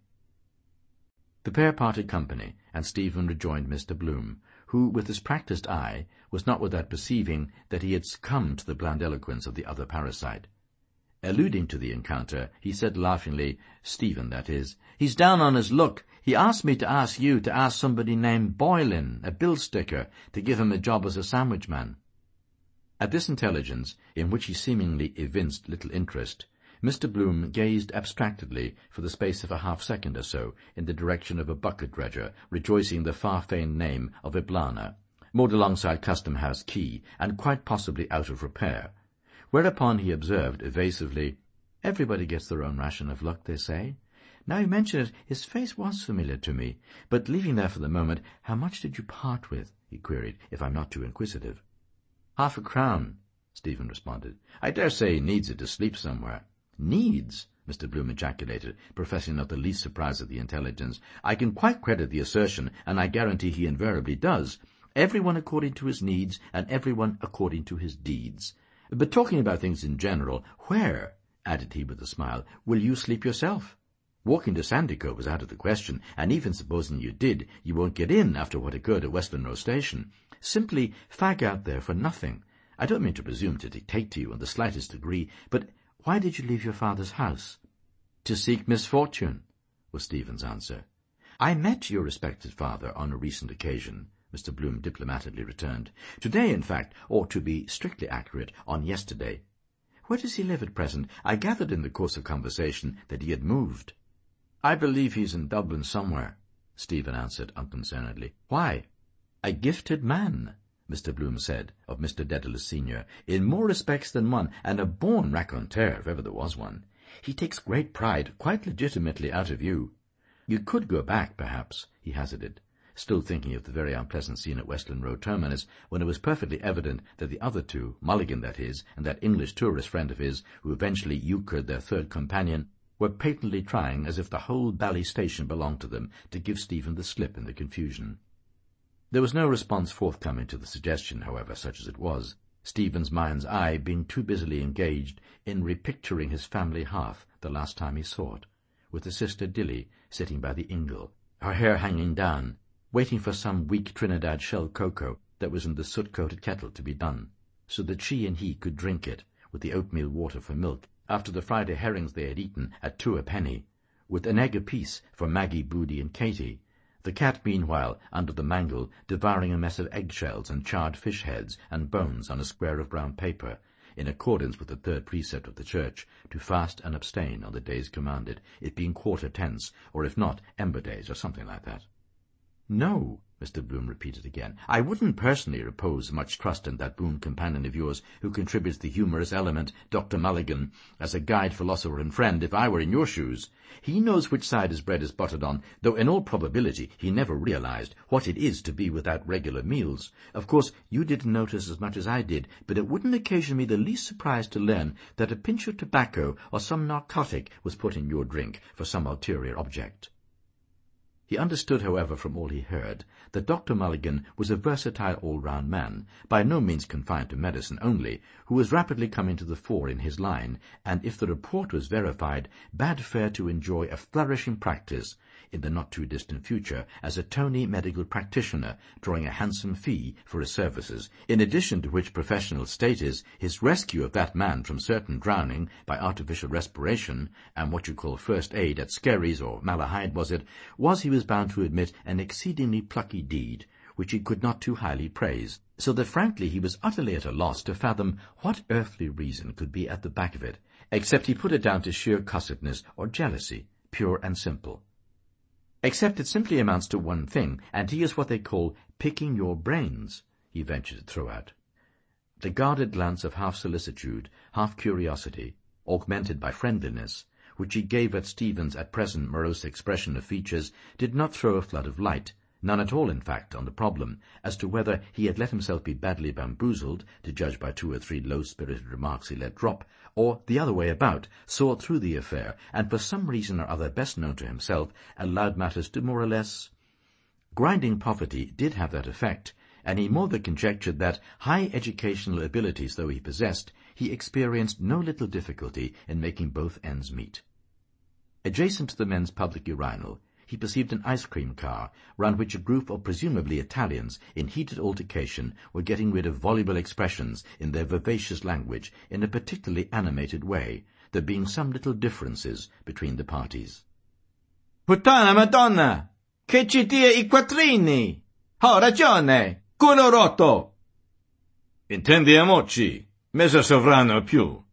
The pair parted company, and Stephen rejoined Mister Bloom, who, with his practised eye, was not without perceiving that he had succumbed to the bland eloquence of the other parasite. Alluding to the encounter, he said laughingly, Stephen, that is, "He's down on his luck. He asked me to ask you to ask somebody named Boylan, a bill sticker, to give him a job as a sandwich man." At this intelligence, in which he seemingly evinced little interest, Mister Bloom gazed abstractedly for the space of a half-second or so in the direction of a bucket dredger, rejoicing the far-famed name of Iblana, moored alongside Custom House Quay, and quite possibly out of repair, whereupon he observed evasively, "Everybody gets their own ration of luck, they say. Now you mention it, his face was familiar to me, but leaving that for the moment, how much did you part with?" he queried, "if I'm not too inquisitive." "Half a crown," Stephen responded. "I dare say he needs it to sleep somewhere." "Needs?" Mister Bloom ejaculated, professing not the least surprise at the intelligence. "I can quite credit the assertion, and I guarantee he invariably does. Everyone according to his needs, and everyone according to his deeds. But talking about things in general, where," added he with a smile, "will you sleep yourself? Walking to Sandycove is out of the question, and even supposing you did, you won't get in after what occurred at Western Row Station. Simply fag out there for nothing. I don't mean to presume to dictate to you in the slightest degree, but why did you leave your father's house?" "To seek misfortune," was Stephen's answer. "I met your respected father on a recent occasion," Mister Bloom diplomatically returned. Today, in fact, or to be strictly accurate, on yesterday. Where does he live at present? I gathered in the course of conversation that he had moved. I believe he's in Dublin somewhere, Stephen answered unconcernedly. Why? A gifted man, Mister Bloom said of Mister Dedalus Senior, in more respects than one, and a born raconteur, if ever there was one. He takes great pride, quite legitimately, out of you. You could go back, perhaps, he hazarded, still thinking of the very unpleasant scene at Westland Road Terminus, when it was perfectly evident that the other two, Mulligan that is, and that English tourist friend of his, who eventually euchred their third companion, were patently trying, as if the whole Bally station belonged to them, to give Stephen the slip in the confusion. There was no response forthcoming to the suggestion, however, such as it was, Stephen's mind's eye being too busily engaged in repicturing his family hearth the last time he saw it, with the sister Dilly sitting by the ingle, her hair hanging down, waiting for some weak Trinidad shell cocoa that was in the soot-coated kettle to be done, so that she and he could drink it, with the oatmeal water for milk, after the Friday herrings they had eaten at two a penny, with an egg apiece for Maggie, Boody, and Katy, the cat meanwhile, under the mangle, devouring a mess of eggshells and charred fish heads and bones on a square of brown paper, in accordance with the third precept of the Church, to fast and abstain on the days commanded, it being quarter tense, or if not, ember days, or something like that. No, Mister Bloom repeated again. I wouldn't personally repose much trust in that boon companion of yours who contributes the humorous element, Doctor Mulligan, as a guide, philosopher, and friend, if I were in your shoes. He knows which side his bread is buttered on, though in all probability he never realized what it is to be without regular meals. Of course, you didn't notice as much as I did, but it wouldn't occasion me the least surprise to learn that a pinch of tobacco or some narcotic was put in your drink for some ulterior object. He understood, however, from all he heard, that Doctor Mulligan was a versatile all-round man, by no means confined to medicine only, who was rapidly coming to the fore in his line, and, if the report was verified, bade fair to enjoy a flourishing practice, in the not-too-distant future, as a Tony medical practitioner, drawing a handsome fee for his services, in addition to which professional status his rescue of that man from certain drowning by artificial respiration, and what you call first aid at Skerries, or Malahide was it, was, he was bound to admit, an exceedingly plucky deed, which he could not too highly praise, so that frankly he was utterly at a loss to fathom what earthly reason could be at the back of it, except he put it down to sheer cussedness or jealousy, pure and simple. Except it simply amounts to one thing, and he is what they call picking your brains, he ventured to throw out. The guarded glance of half-solicitude, half-curiosity, augmented by friendliness, which he gave at Stephen's at present morose expression of features, did not throw a flood of light, none at all, in fact, on the problem, as to whether he had let himself be badly bamboozled, to judge by two or three low-spirited remarks he let drop, or, the other way about, saw through the affair, and for some reason or other best known to himself, allowed matters to more or less. Grinding poverty did have that effect, and he more than conjectured that, high educational abilities though he possessed, he experienced no little difficulty in making both ends meet. Adjacent to the men's public urinal, he perceived an ice-cream car, round which a group of presumably Italians, in heated altercation, were getting rid of voluble expressions in their vivacious language in a particularly animated way, there being some little differences between the parties. Puttana Madonna! Che ci dia I quattrini! Ho ragione! Culo rotto! Intendiamoci, mezzo sovrano più.